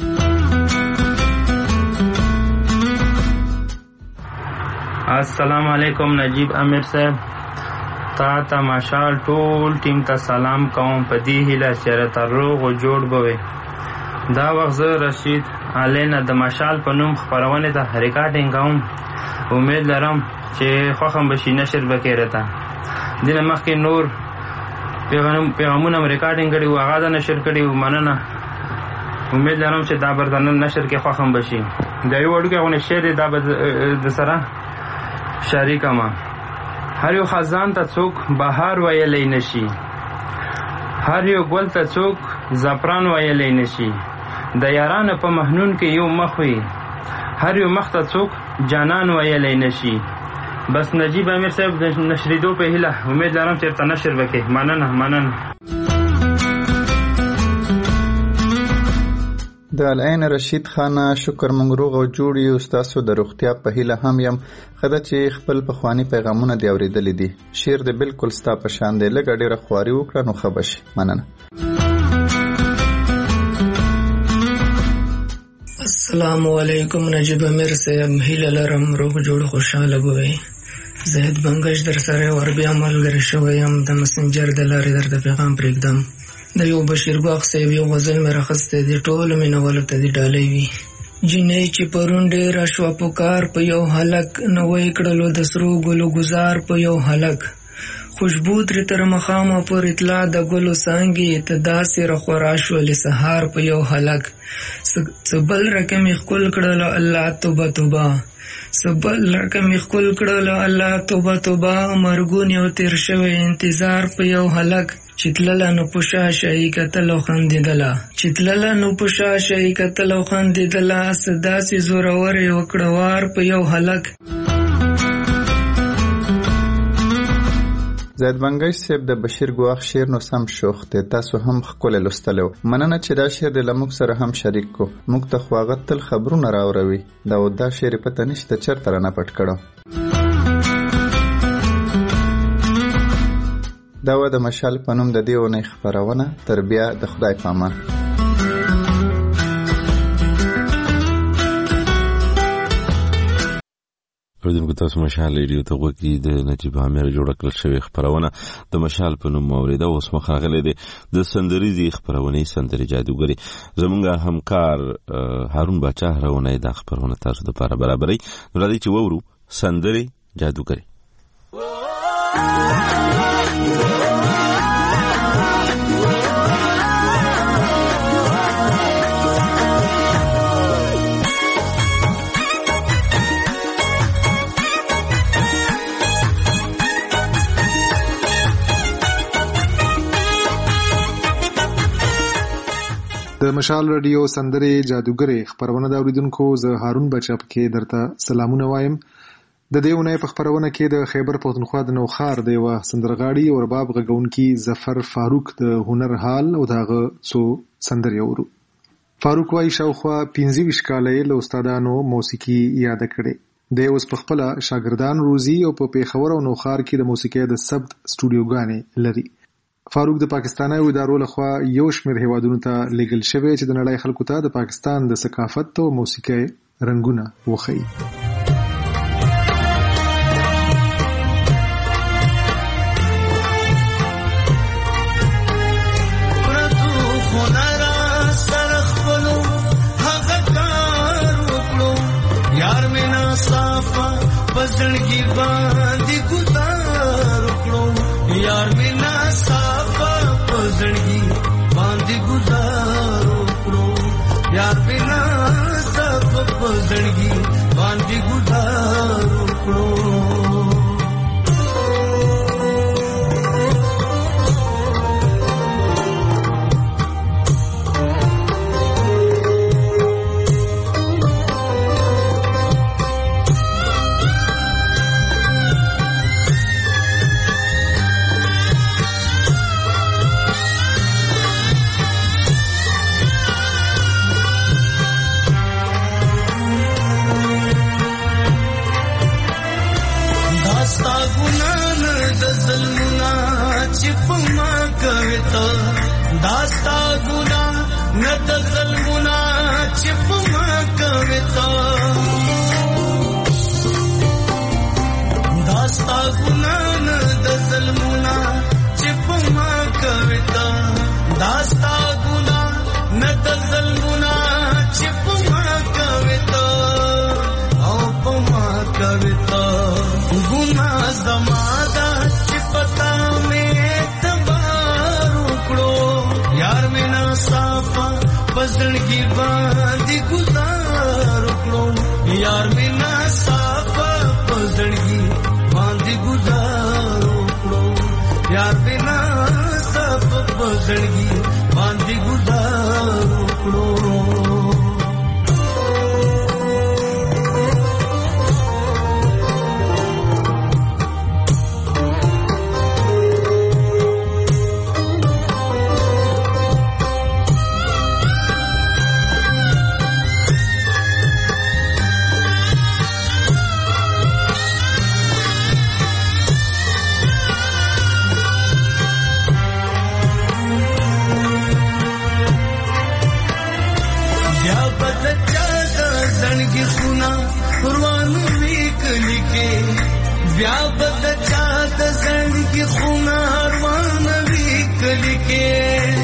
السلام علیکم نجیب امیر صاحب، تا ته مشال ټول ټیم ته سلام کوم، په دې هیله چې راته روغ او جوړ به وي. دا وخت زه رشید علینه د مشال په نوم خپرونې ته ریکارډینګ کوم، امید لرم چې خوښم به شي نشر به کې راته. دینه مخکې نور پیغامونه م ریکارډینګ کړي وو، هغه نشر کړي وو، مننه. امید لرم چې دا به د نشر کې خوښم به شي. د یو وړوکی غونې شعر دی، دا به د سره شریکم. هر یو خزان ته څوک بهار ویلی نشي، هر یو ګل ته څوک زعفران ویلی نشي، د یارانو په محنون کې یو مخ وي، هر یو مخ ته څوک جانان ویلی نشي. بس نجیب امیر صاحب د نشریدو په هیله امید لرم چې ورته نشر وکړي. مننه. د العین رشید خانه شکر مونږ روغ او جوړ یو، ستاسو د روغتیا په هیله هم یم. خدا چې خپل پخوانی پیغامونه دی اوریدلې دي، شعر دی بالکل ستا په شان دی، لږه ډیره خواري وکړه نو ښه به شي. مننه. السلام علیکم نجیب امیر صاحب، هیله لرم روغ جوړ خوشحاله به وئ. زاهد بنګش در سره ور بیا ملګری شوی یم، د مسنجر د لارې درته پیغام پرېږدم. د یو بشیر ګواښ صاحب یو غزل مې راخستی دی، ټولو مینهوالو ته دې ډالۍ وي. جینۍ چې پرون ډېره شوه په کار په یو هلک، نوی کړلو د سرو ګلو ګزار په یو هلک، خوشبو ترې تر مخامه پر اطلاع د ګلو څانګې، ته داسې راخورا شولې سهار په یو هلک. څه بل رقم یې ښکل کړلو الله توبه توبه، څه بل رقم یې ښکل کړلو الله توبه توبه، مرګون یو تیر شوی انتظار په یو هلک، چې تلله نو په شا شهي کتل او خندېدله، چې تلله نو په شا شهي کتل او خندېدله، څه داسې زورور یې وکړه وار په یو هلک. زید بنګش صاحب د بشیر ګواښ شعر نو سم شوخ دی، تاسو هم ښکلی لوستلی و. مننه چې دا شعر دې له موږ سره هم شریک کو. موږ ته خو هغه تل خبرونه راوروي، دا شعر پته نشته چېرته رانه پټ کړم. دا و د مشال په نوم د دې اونۍ خپرونه. تر بیا د خدای په امان. اوریدونکو تاسو مشال ریډیو ته غوږی د نجیب امیر جوړه کړل شوې خپرونه د مشال په نوم اوریده. اوس مخ راغلی دی د سندریزې خپرونې سندرې جادوګري. زمونږ همکار هارون باچا هرونه دا خپرونه تاسو دپاره برابروي. نو راځئ چې وورو سندرې جادوګري. د مشال رادیو سندرې جادوګرې خبرونه د اوریدونکو زه هارون بچا پکې درته سلامونه وایم. د دې اونۍ په خبرونه کې د خیبر پښتونخوا د نوخار د یو سندرغاړي او رباب غږونکي ظفر فاروق د هنر حال او دغه څو سندرې اورو. فاروق وايي شاوخوا 25 کاله له استادانو موسیقي یاد کړي. د اوس په خپل شاګردان روزي او په پیښور او نوخار کې د موسیقي د ثبت سټوډیوګانې لري. فاروق د پاکستاني ادارو لخوا یو شمېر هیوادونو ته لیږل شوی چې د نړۍ خلکو ته د پاکستان د ثقافت او موسیقي رنګونه وښيي. زړګي باندې گزار وکړو یار مینا صافا زړګي باندې گزار وکړو یار مینا صافا زړګي باندې گزار وکړو. داستا ګنا ند ظلمنا چپ ما کوتا داستا ګنا ند ظلمنا چپ ما کوتا داستا ګنا ند ظلمنا چپ ما کوتا او پما کوتا ګنا زمادا چپتا میں یار مینا صافا پزړګي باندې گزار وکړو یار مینا صافا پزړګي باندې گزار وکړو یار مینا صافا پزړګي باندې گزار وکړو. بیا بد چا د زړګي خونه روان وی کلی کې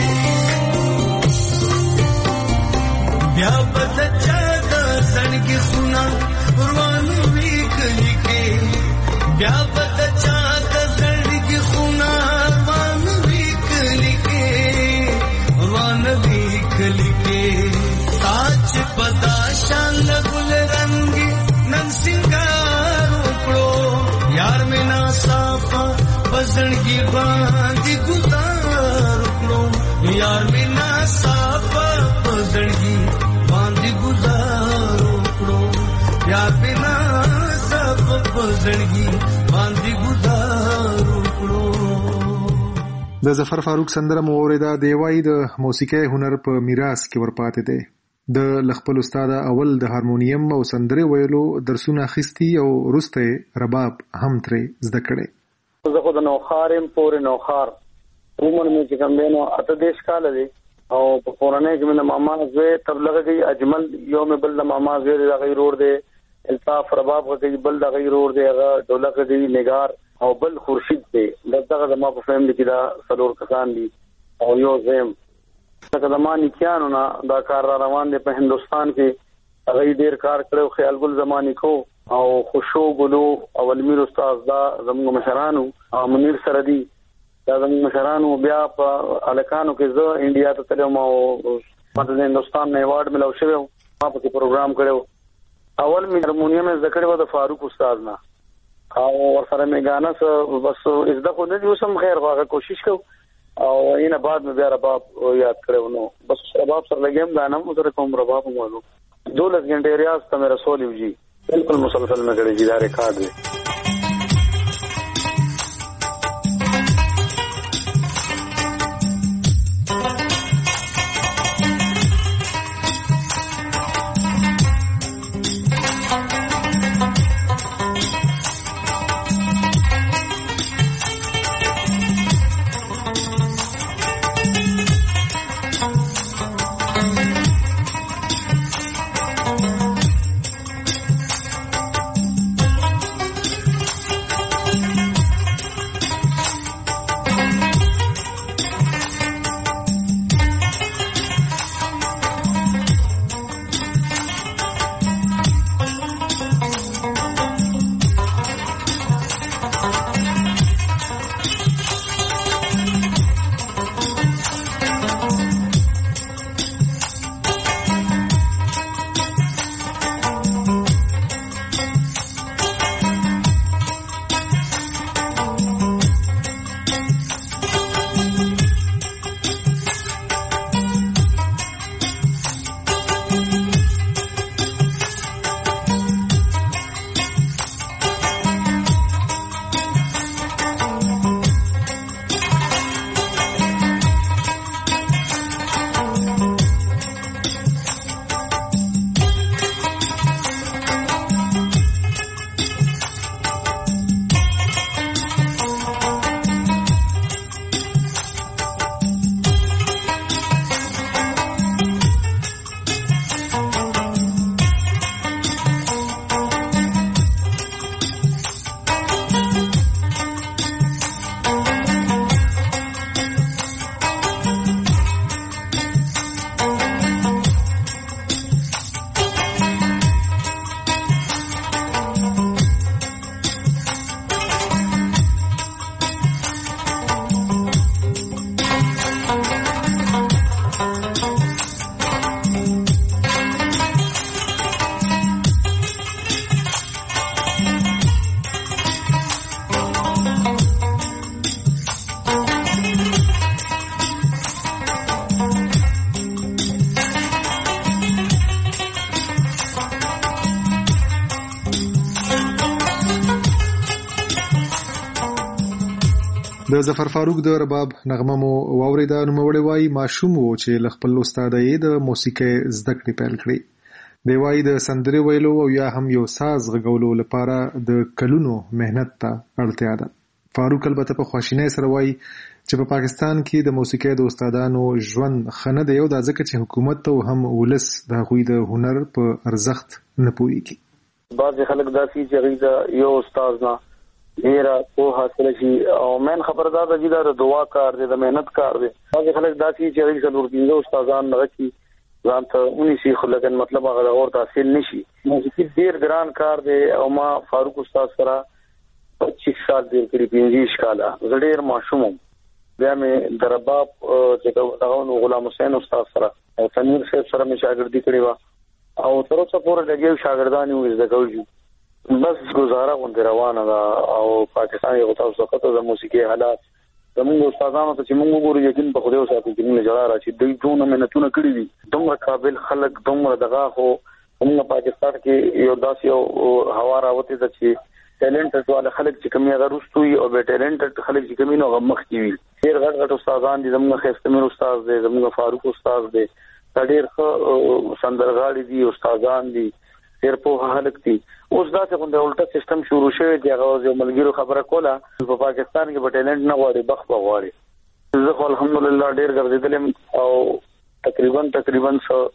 بیا بد چا د زړګي خونه روان وی کلی کې بیا بد چا د زړګي خونه روان وی کلی کې روان وی کلی کې تاج پتا شان ګل رنگي نن سنگار وکړو یار مینا صافا پزړګي باندې گزار وکړو یار مینا صافا پزړګي باندې گزار وکړو یار مینا صافا پزړګي باندې گزار وکړو. د ظفر فاروق سندره مو اوریدا دی وای د موسیقي هنر په میراث کې ورپاتې دی. د لخپل استاد اول د هارمونیم او سندره ویلو درسونه اخیستي او وروسته رباب هم ترې زده کړي. زه خو د نوخارم پورې نوخار عمر مې چې کوم دی نو 28 کال دی او په پورانه کې مې ماما زوی تبلیغ کوي اجمل یو مې بل د ماما زوی د غیر اور دی الطاف رباب کوي بل د غیر اور دی هغه ډولک دی نگار او بل خورشید دی دغه د ما په فهم دي چې دا سلور کسان دي او یو زم څنګه د مانی کیانو نه دا کار را روان دی په هندستان کې هغه ډیر کار کړو خیال ګل زمانی کو او خوشو ګلو اول میر استاد دا زموږ مشرانو او منیر سردی دا زموږ مشرانو بیا په الکانو کې زه انډیا ته تلم او په هندستان نه ایوارډ ملو شوی ما په پروګرام کړو اول می هارمونیم ذکر و د فاروق استاد نه او ورسره می غانا بس از د خو نه یو سم خیر واغه کوشش کو او اینه بعد مې بیا رباب یاد کړو نو بس رباب سره لګیم غانم سره کوم رباب مو 12 घंटे रियाज था मेरा सोलिव जी बिल्कुल मुसलसल में करे जी दारे खाद में د ظفر فاروق د رباب نغمه مو واوریدا نو مړی وای ماشوم وو چې لخپل استاد یې د موسیقي زده کړې پیل کړې دی وای د سندري ویلو او یا هم یو ساز غږولو لپاره د کلونو مهنت ته اړتیا ده. فاروق البته په خواشینۍ سره وای چې په پاکستان کې د موسیقي د استادانو ژوند خنه دی او د ځکه چې حکومت ته هم ولس د غوي د هنر په ارزښت نه پوهیږي. بعض خلک داسي چې غیدا یو استاد نه ډیره په حاصل شي او من خبردار دی دا دعا کار دی د مهنت کار دی. بعض خلک داسي چې غیدا څلور دینه استادان نه کی ځان ته اونې شي خو لکه مطلب هغه اور تحصیل نشي. موسیقي ډیر ګران کار دی او ما فاروق استاد سره 25 سال دی کړي 25 کاله زړیر ماشوم بیا مې د رباب چې دغه غلام حسین استاد سره او تنویر صاحب سره مې شاګردي کړې و او تر اوسه پورې لګیو شاګردان یو زده کوي بس گزاره غونډه روانه ده او پاکستان یو تاسو ته د موسیقي حالات زموږ استادانو ته چې موږ ګورو یقین په خوده اوسه چې موږ جلا راشي دوی ټول مهنتونه کړی دي دومره قابل خلک دومره دغه خو موږ پاکستان کې یو داسې یو هوا راوته ده چې ټیلنټ ټول خلک چې کمی هغه رستوي او به ټیلنټ خلک چې کمی نو مخ کی وي ډیر غټ استادان دي زموږ خستمیر استاد دي زموږ فاروق استاد دي ډیر ښه سندرغاړي دي استادان دي ډیر په حالت دي. اوس دا څنګه د الټا سیستم شروع شوی دی هغه یو ملګرو خبره کوله په پاکستان کې په ټیلنټ نه غواړي بخ په غواړي زه الحمدلله ډیر ګرځیدلم او تقریبا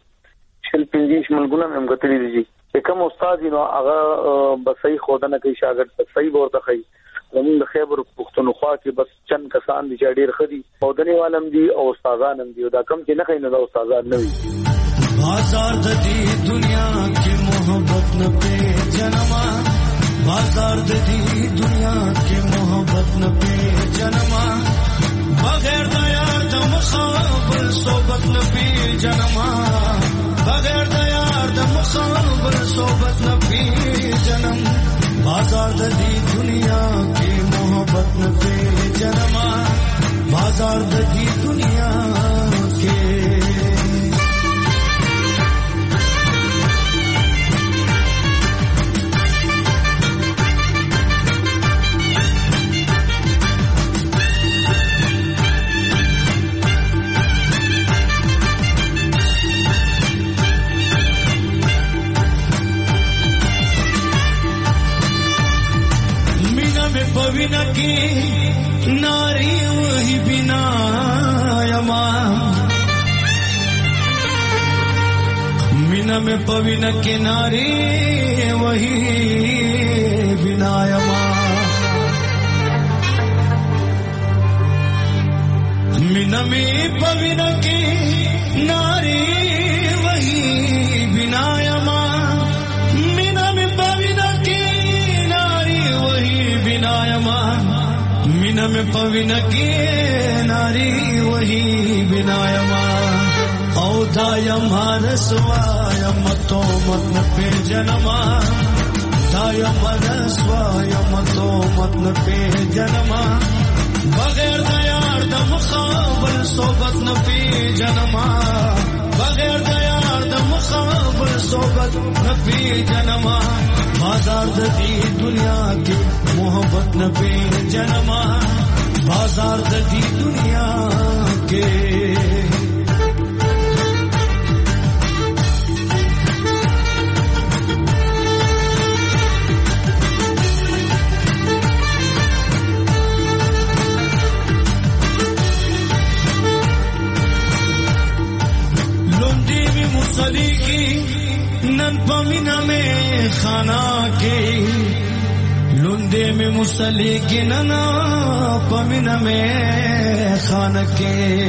15 ملګرو هم غتري دي چې کوم استاد نو هغه بسې خودنه کوي شاګرد بسې ورته کوي زموږ د خیبر پښتونخوا کې بس چند کسان دي چې ډیر خدي او دني عالم دي او استادان هم دي دا کم چې نه کوي نو استادان نه وي. بازار د دې دنیا کې محبت نه په جنما بازار د دې دنیا کې محبت نه په جنما بغیر د یار د مخابل صحبت نه په جنما بغیر د یار د مخابل صحبت نه په جنم بازار د دې دنیا کې محبت نه په جنما بازار د دې دنیا کې पविना की नारी वही बिना यमा मीना में पविना की नारी वही बिना यमा मीना में पविना की नारी वही बिना यमा मीना में पविना की नारी वही बिनायमा मीना में पविना की नारी वही बिनायमा औदायमा रसवायम तो मत पे जन्मा दायमा रसवायम तो मत पे जन्मा बगैर दयार दम खाबर सोबत न पे जन्मा बगैर दयार दम खाबर सोबत न पे जन्मा बाजार दी दुनिया की मोहब्बत न पे जन्मा बाजार दी दुनिया के लुंडी में मुसली की नन पमीना में खाना के लुंडे में मुसली की नना पमीना में खाना के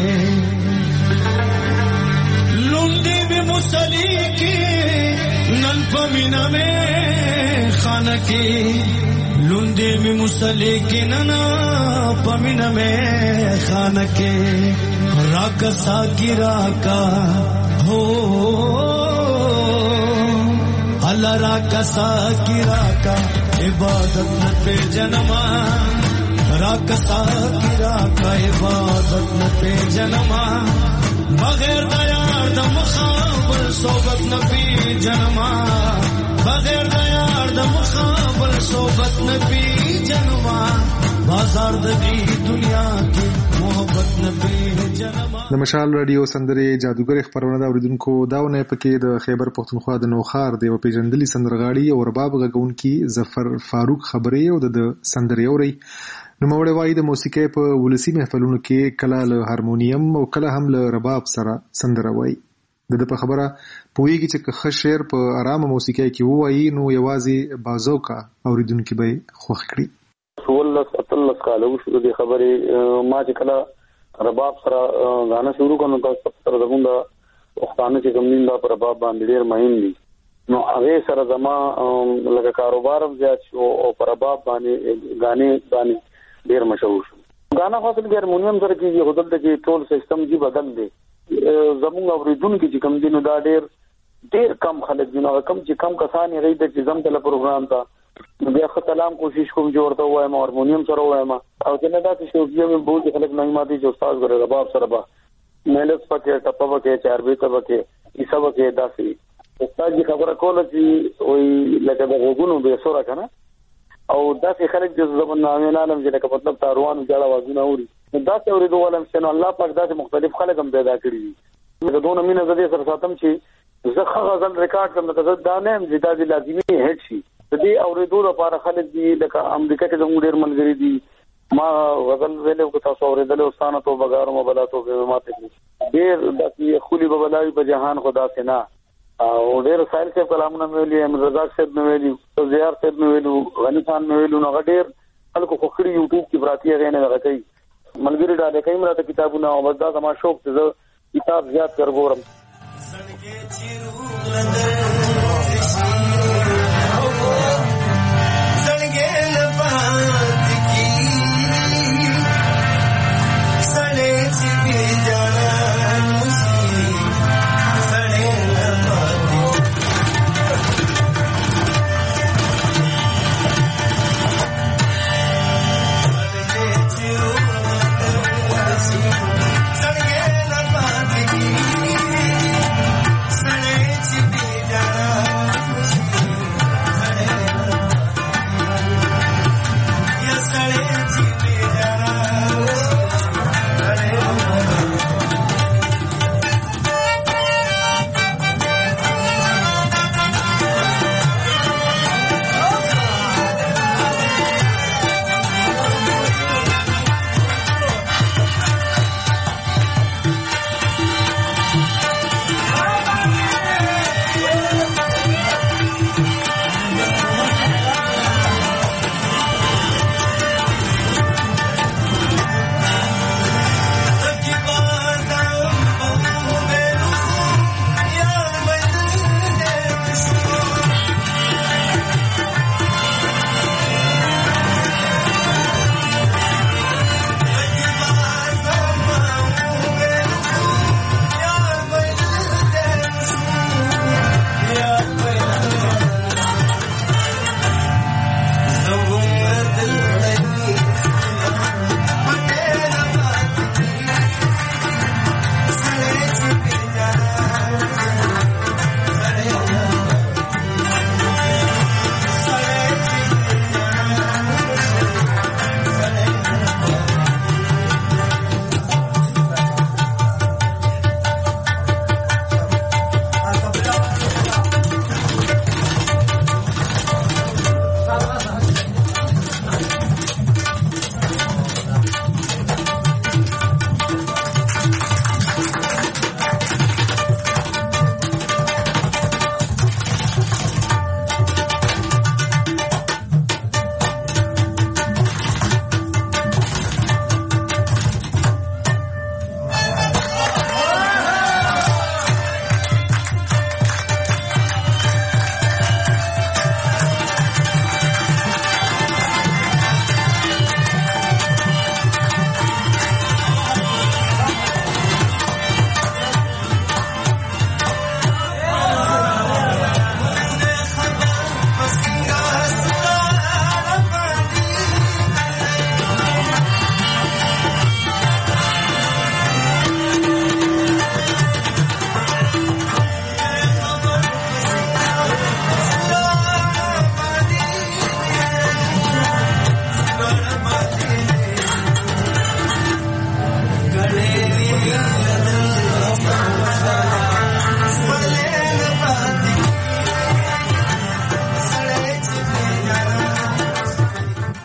लुंडे में मुसली की नन पमीना में खाना के लुंडे में मुसली की नना पमीना में खाना के राका साकी राका हो अल्लाह राका साकी राका इबादत न पे जन्मा राका साकी राका इबादत न पे जन्मा बगैर दयार दम खाबर सोबत न पे जन्मा बगैर दयार दम खाबर सोबत न पे जन्मा बाजार दी दुनिया की मोहब्बत न पे जन्मा د مشال رادیو سندرې جادوګر خبرونه دا اوریدونکو داونه پکې د خیبر پختونخوا د نوخار د پیژندلي سندرغاړي او رباب غږونکي ظفر فاروق خبرې او د سندرې اوري نو موړ وای د موسیقي په ولسی محفلونو کې کله له هارمونیم او کله هم له رباب سره سندره وای د په خبره پویږي چې ښه شعر په آرامه موسیقي کې وایي نو یوازې بازوکا اوریدونکو به خوښ کړي سولس اتلس کالو شو د خبرې ما چې کله رباب سره غانا شروع کړو تاسو سره دغوندا وختانه چې کوم دا پر رباب باندې ډیر مهم دي نو هغه سره زما لکه کاروبار زیات شو او پر رباب باندې غانې ډیر مشهور شو غانا خاصه د هارمونیم سره کې هدل د ټول سیستم جی بدل دی زموږ اوریدونکو چې کوم دي نو دا ډیر کم خلک دي نو کم چې کم کسان یې د نظام تل پروګرام تا بیا خپلام کوشش کوم جوړته وایم هارمونیم سره وایم او څنګه دا چې شوقي مې بہت خلک نه ماتي جو استاد غره رباب سره با مهلس پکې ټپه پکې چار به پکې ایسا پکې داسي استاد جی خبره کوله چې وای لکه د غوګونو به سره کنه او داسې خلک د زبون نامې عالم چې لکه مطلب تاروان جړه وازونه اوري دا څه اوري دوه لم شنو الله پاک داسې مختلف خلک هم پیدا کړی دي دغه مینه زده سره ساتم چې زخه غزل ریکارډ کوم ته دا نه زیاده لازمي هټ شي د دې اوریدو لپاره خلک دي لکه امریکا کې زموږ ډېر ملګری دي ما غزل ویلو کو تاسو اوریدل او ستانه تو بغیر مبالاتو به ماته ډېر د خولي ببلاوي په جهان خدا سينا او ډېر سایل صاحب کلامونه ویلي ام رزاق صاحب نو ویلي زیار صاحب نو ویلو غنی خان نو ویلو نو ډېر خلکو خوخري یوټیوب کې براتي غنه راکې ملګری ډاله کوي مرته کتابونه او بس دا زما شوق ته کتاب زیات ورغورم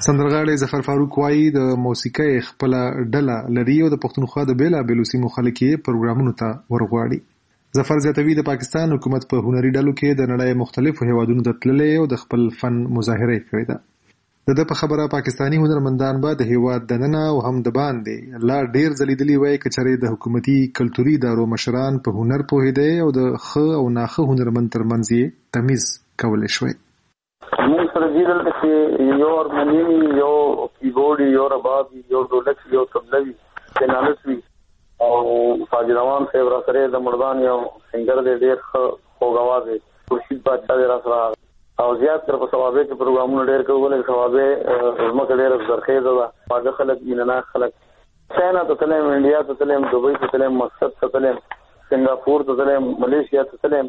سندرغاړی ظفر فاروق وایي د موسیقۍ خپل ډله لري او د پښتونخوا د بیلابېلو سیمو خلک یې پروګرامونو ته ورغواړي. ظفر زیاتوي د پاکستان حکومت په هنري ډلو کې د نړۍ مختلفو هیوادونو ته تللی او د خپل فن مظاهره کړې ده. د ده په خبره پاکستاني هنرمندان به د هیواد دننه او هم د باندې لا ډیر ځلیدلي وای که چېرې د حکومتي کلتوري ادارو مشران په هنر پوهېدی او د ښه او ناښه هنرمند ترمنځ یې تمیز کولی شوی. موږ سره دې دلته کې یو ارمنیوي، یو کیبورډ، یو رباب، یو ډولک، یو طبله وي، پینالست وي او ساجد روان صاحب را سره د مردان یو سنګر دی، ډېر ښه خوږ اواز دی. خورشید بادشاه دی را سره او زیات تر په ثوابې کې پروګرامونه ډېر کوو، ولې ثوابې ځمکه ډېره زرخیزه ده، خواږه خلک، مینهناک خلک. چاینا ته تلیم، انډیا ته تلیم، دوبۍ ته تلیم، مسقط ته تلیم، سنګاپور ته تلیم، ملیشیا ته تلیم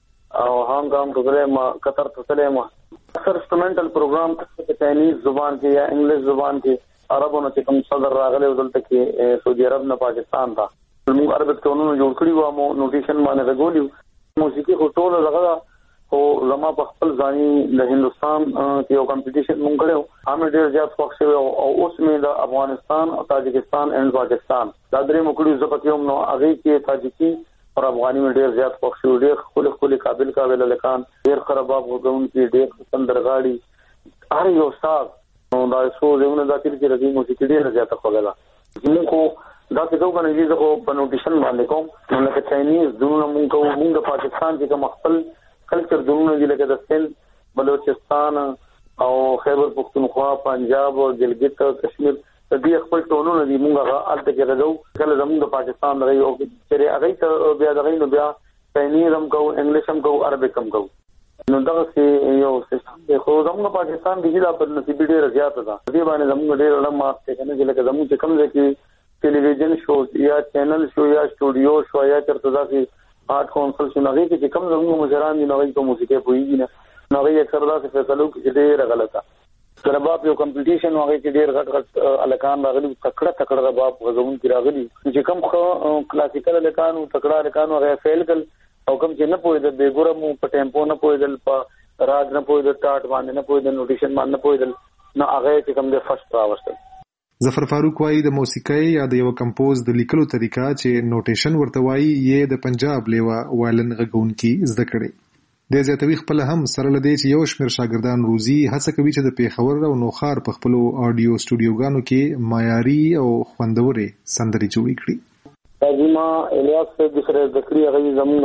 او هانګ کانګ ته تلیم، قطر ته تلیم. اکثر انسټرومنټل پروګرام په چاینیز زبان کې یا انګلیش زبان کې عربونو چې کوم صدر راغلی دلته کې سعودي عرب نه پاکستان ته موږ عربیک ټونونه جوړ کړي وو، مو نوټیشن باندې راغولي. موسیقي خو ټول لغه او زما په خپل ځاني د هندستان کې یو کمپټیشن مونږ کړو، هم ډېر زیات خوښ شوی او اوس مې د افغانستان او تاجکستان اند پاکستان دا درې مکړو زپکیو نو هغه کې تاجکی او افغاني مې ډېر زیات خوښ شو. ډېر خپل قابل لکان، ډېر خراباب وګون کې، ډېر سندرغاړي، هر یو ساز نو دا څو زمونه د تل کې راځي موسیقي ډېر زیات خوګلا. موږ دا څه کوو کنه چې زه په نوټیشن باندې کوم نو لکه چاینیز دونه موږ د پاکستان کې کوم خپل کلچر دونه دي لکه د سند، بلوچستان او خیبر پختونخوا، پنجاب او ګلګت او کشمیر د دې خپل ټولونه دي. موږ هغه الته کې راځو کله زموږ د پاکستان راځي او چې هغه ته بیا دغه نو بیا چاینیز هم کوو، انګلیش هم کوو، عربیک هم کوو. نو دا څه یو سیستم دی خو زموږ پاکستان کې دا په نصیب ډېر زیات ده. دې باندې زموږ ډېر لږ ماسته کنه چې لکه زموږ کم ځای کې ټلویزیون شو یا چینل شو یا سټوډیو شو یا چرته ځي آرټ کونسل شو، نغې چې کم زموږ مشران دي نغې په موسیقي پوهیږي نه، نغې اکثر دا څه فیصلو کې ډېر غلطه. رباب یو کمپټیشن هغه کې ډېر غټ الکان راغلي، تکړه رباب غزون کې راغلي چې کم کلاسیکل الکان او تکړه الکان هغه فیل کل او کم چې نه پوهېدل به ګورم په ټیمپو نه پوهېدل، په راګ نه پوهېدل، ټاټ باندې نه پوهېدل، نوټیشن باندې نه پوهېدل، نو هغه چې کم د فرست راوستل. ظفر فاروق وایي د موسیقۍ یا د یو کمپوز د لیکلو طریقه چې نوټیشن ورته وایي یې د پنجاب لیوه وایلن غږونکي زده کړي. د زیاتوي خپل هم سره لدی چې یو شمېر شاګردان روزي هڅه کوي چې د پیښور او نوخار په خپلو آډیو سټوډیوګانو کې معیاري او خوندورې سندرې جوړې کړي. ترجمه الیاس صاحب د سره ذکرې هغه زموږ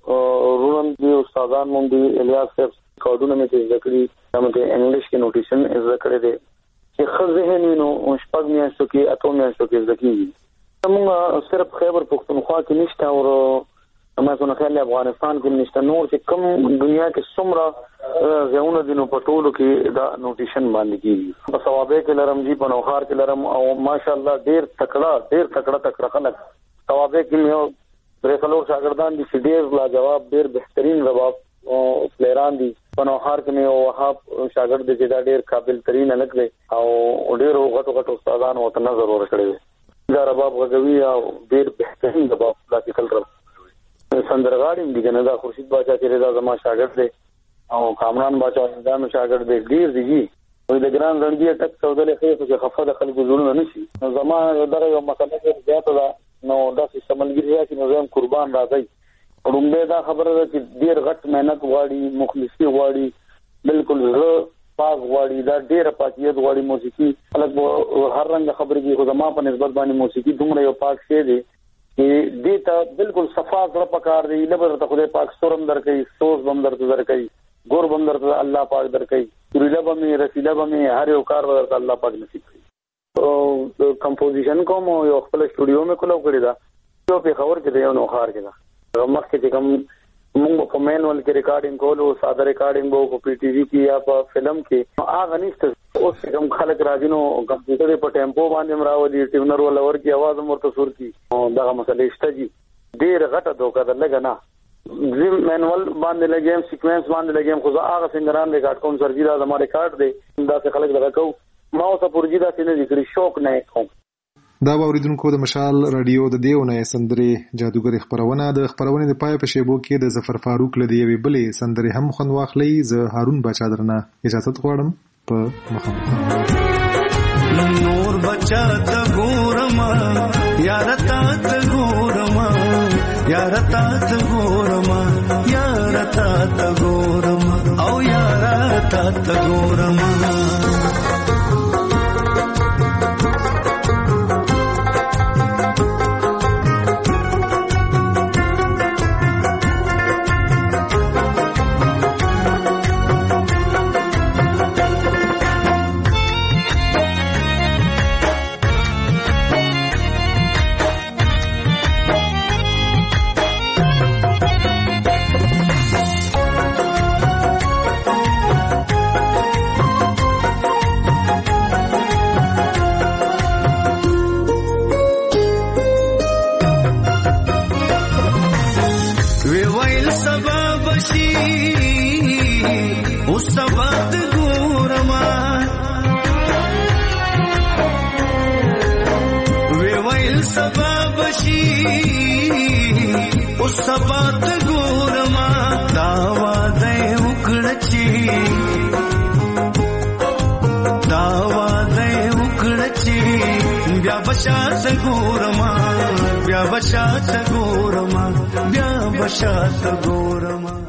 رونم دي استادان مونږ دي الیاس صاحب کوډونه مې ذکرې همته انګلیش کې نوټیشن ذکرې دي چې خزه نو شپږ میاشتو کې اته میاشتو کې ذکرې موږ صرف خیبر پختونخوا کې نشته او ما څنګه خیال افغانستان کې نشته، نور چې کوم دنیا کې څومره ځایونه دي نو په ټولو کې دا نوټیشن باندې کیږي. په ثوابې کې لرم جی، په نوخار کې لرم او ماشاءالله ډېر تکړه خلک ثوابې کې یو درې څلور شاګردان دي چې ډېر لاجواب ډېر بهترین رباب پلیران دي. په نوخار کې یو وهاب شاګرد دی چې دا ډېر قابل ترین هلک دی او ډېر غټو استادانو ورته نظر ورکړی دی. دا رباب غږوي او ډېر بهترین رباب کلاسیکل رباب. سندرغاړي دي کنه دا خورشید بادشاه چې دا زما شاګرد دی او کامران بادشاه دا مې شاګرد دی. ډېر دي وي د ګران رنګي ټک سودلې خېف چې خفه د خلکو زړونه نشي. زما دغه یو مسله ډېر زیاته ده نو دا سملګری چې نظام قربان راځي. رومبه دا خبره ده چې ډېر غټ مهنت غواړي، مخلصي غواړي، بالکل زړه پاک غواړي، دا ډېر پاکیت غواړي. موسیقي خلک هر رنګ خبرې کوي خو زما په نسبت باندې موسیقي دومره یو پاک شی دی چې دې ته بالکل صفا زړه پکار دی. لبر ته خدای پاک سورم درکوي، سوز بم درکوي، ګور بم درته الله پاک درکوي، سوریله بمې رسیله بمې هر یو کار به درته الله پاک نصیب کړي. کمپوزیشن کوم یو خپل سټوډیو مې کولو کړی دا یو پیښور کې دی یو نوخار کې دا مخکې چې کوم موږ په مینول کې ریکارډینګ کولو، ساده ریکارډینګ وو په پی ټي وي کې یا په فلم کې هغه نشته. اوس کوم خلک راځي نو کمپیوټر په ټیمپو باندې مراولي، ټیونر ولا ورکی आवाज مرته سور کی دا مسله شته جی. ډېر غټه دوکه ده لګا نه زم مینول باندې لګیم، سیکوینس باندې لګیم خو هغه څنګهران ریکارډ کوم سرجی دا زما ریکارډ دی دا څه خلک لګا کو ما اوسه پرجی دا څه نه ذکر شوق نه کوم. دا اوریدونکو د مشال رادیو د دیونه سندرې جادوګر خبرونه د خبرونه د پای په شیبو کې د ظفر فاروق لدی وی بلې سندرې هم خوند واخلې. زه هارون بچا درنه اجازه غواړم په مخه. نور بچا ته ګورما یار تا ته ګورما یار تا ته ګورما یار تا ته ګورما او یار تا ته ګورما سبات ګورما داوا دې وکړچی بیا بشا سګورما بیا بشا سګورما بیا بشا سګورما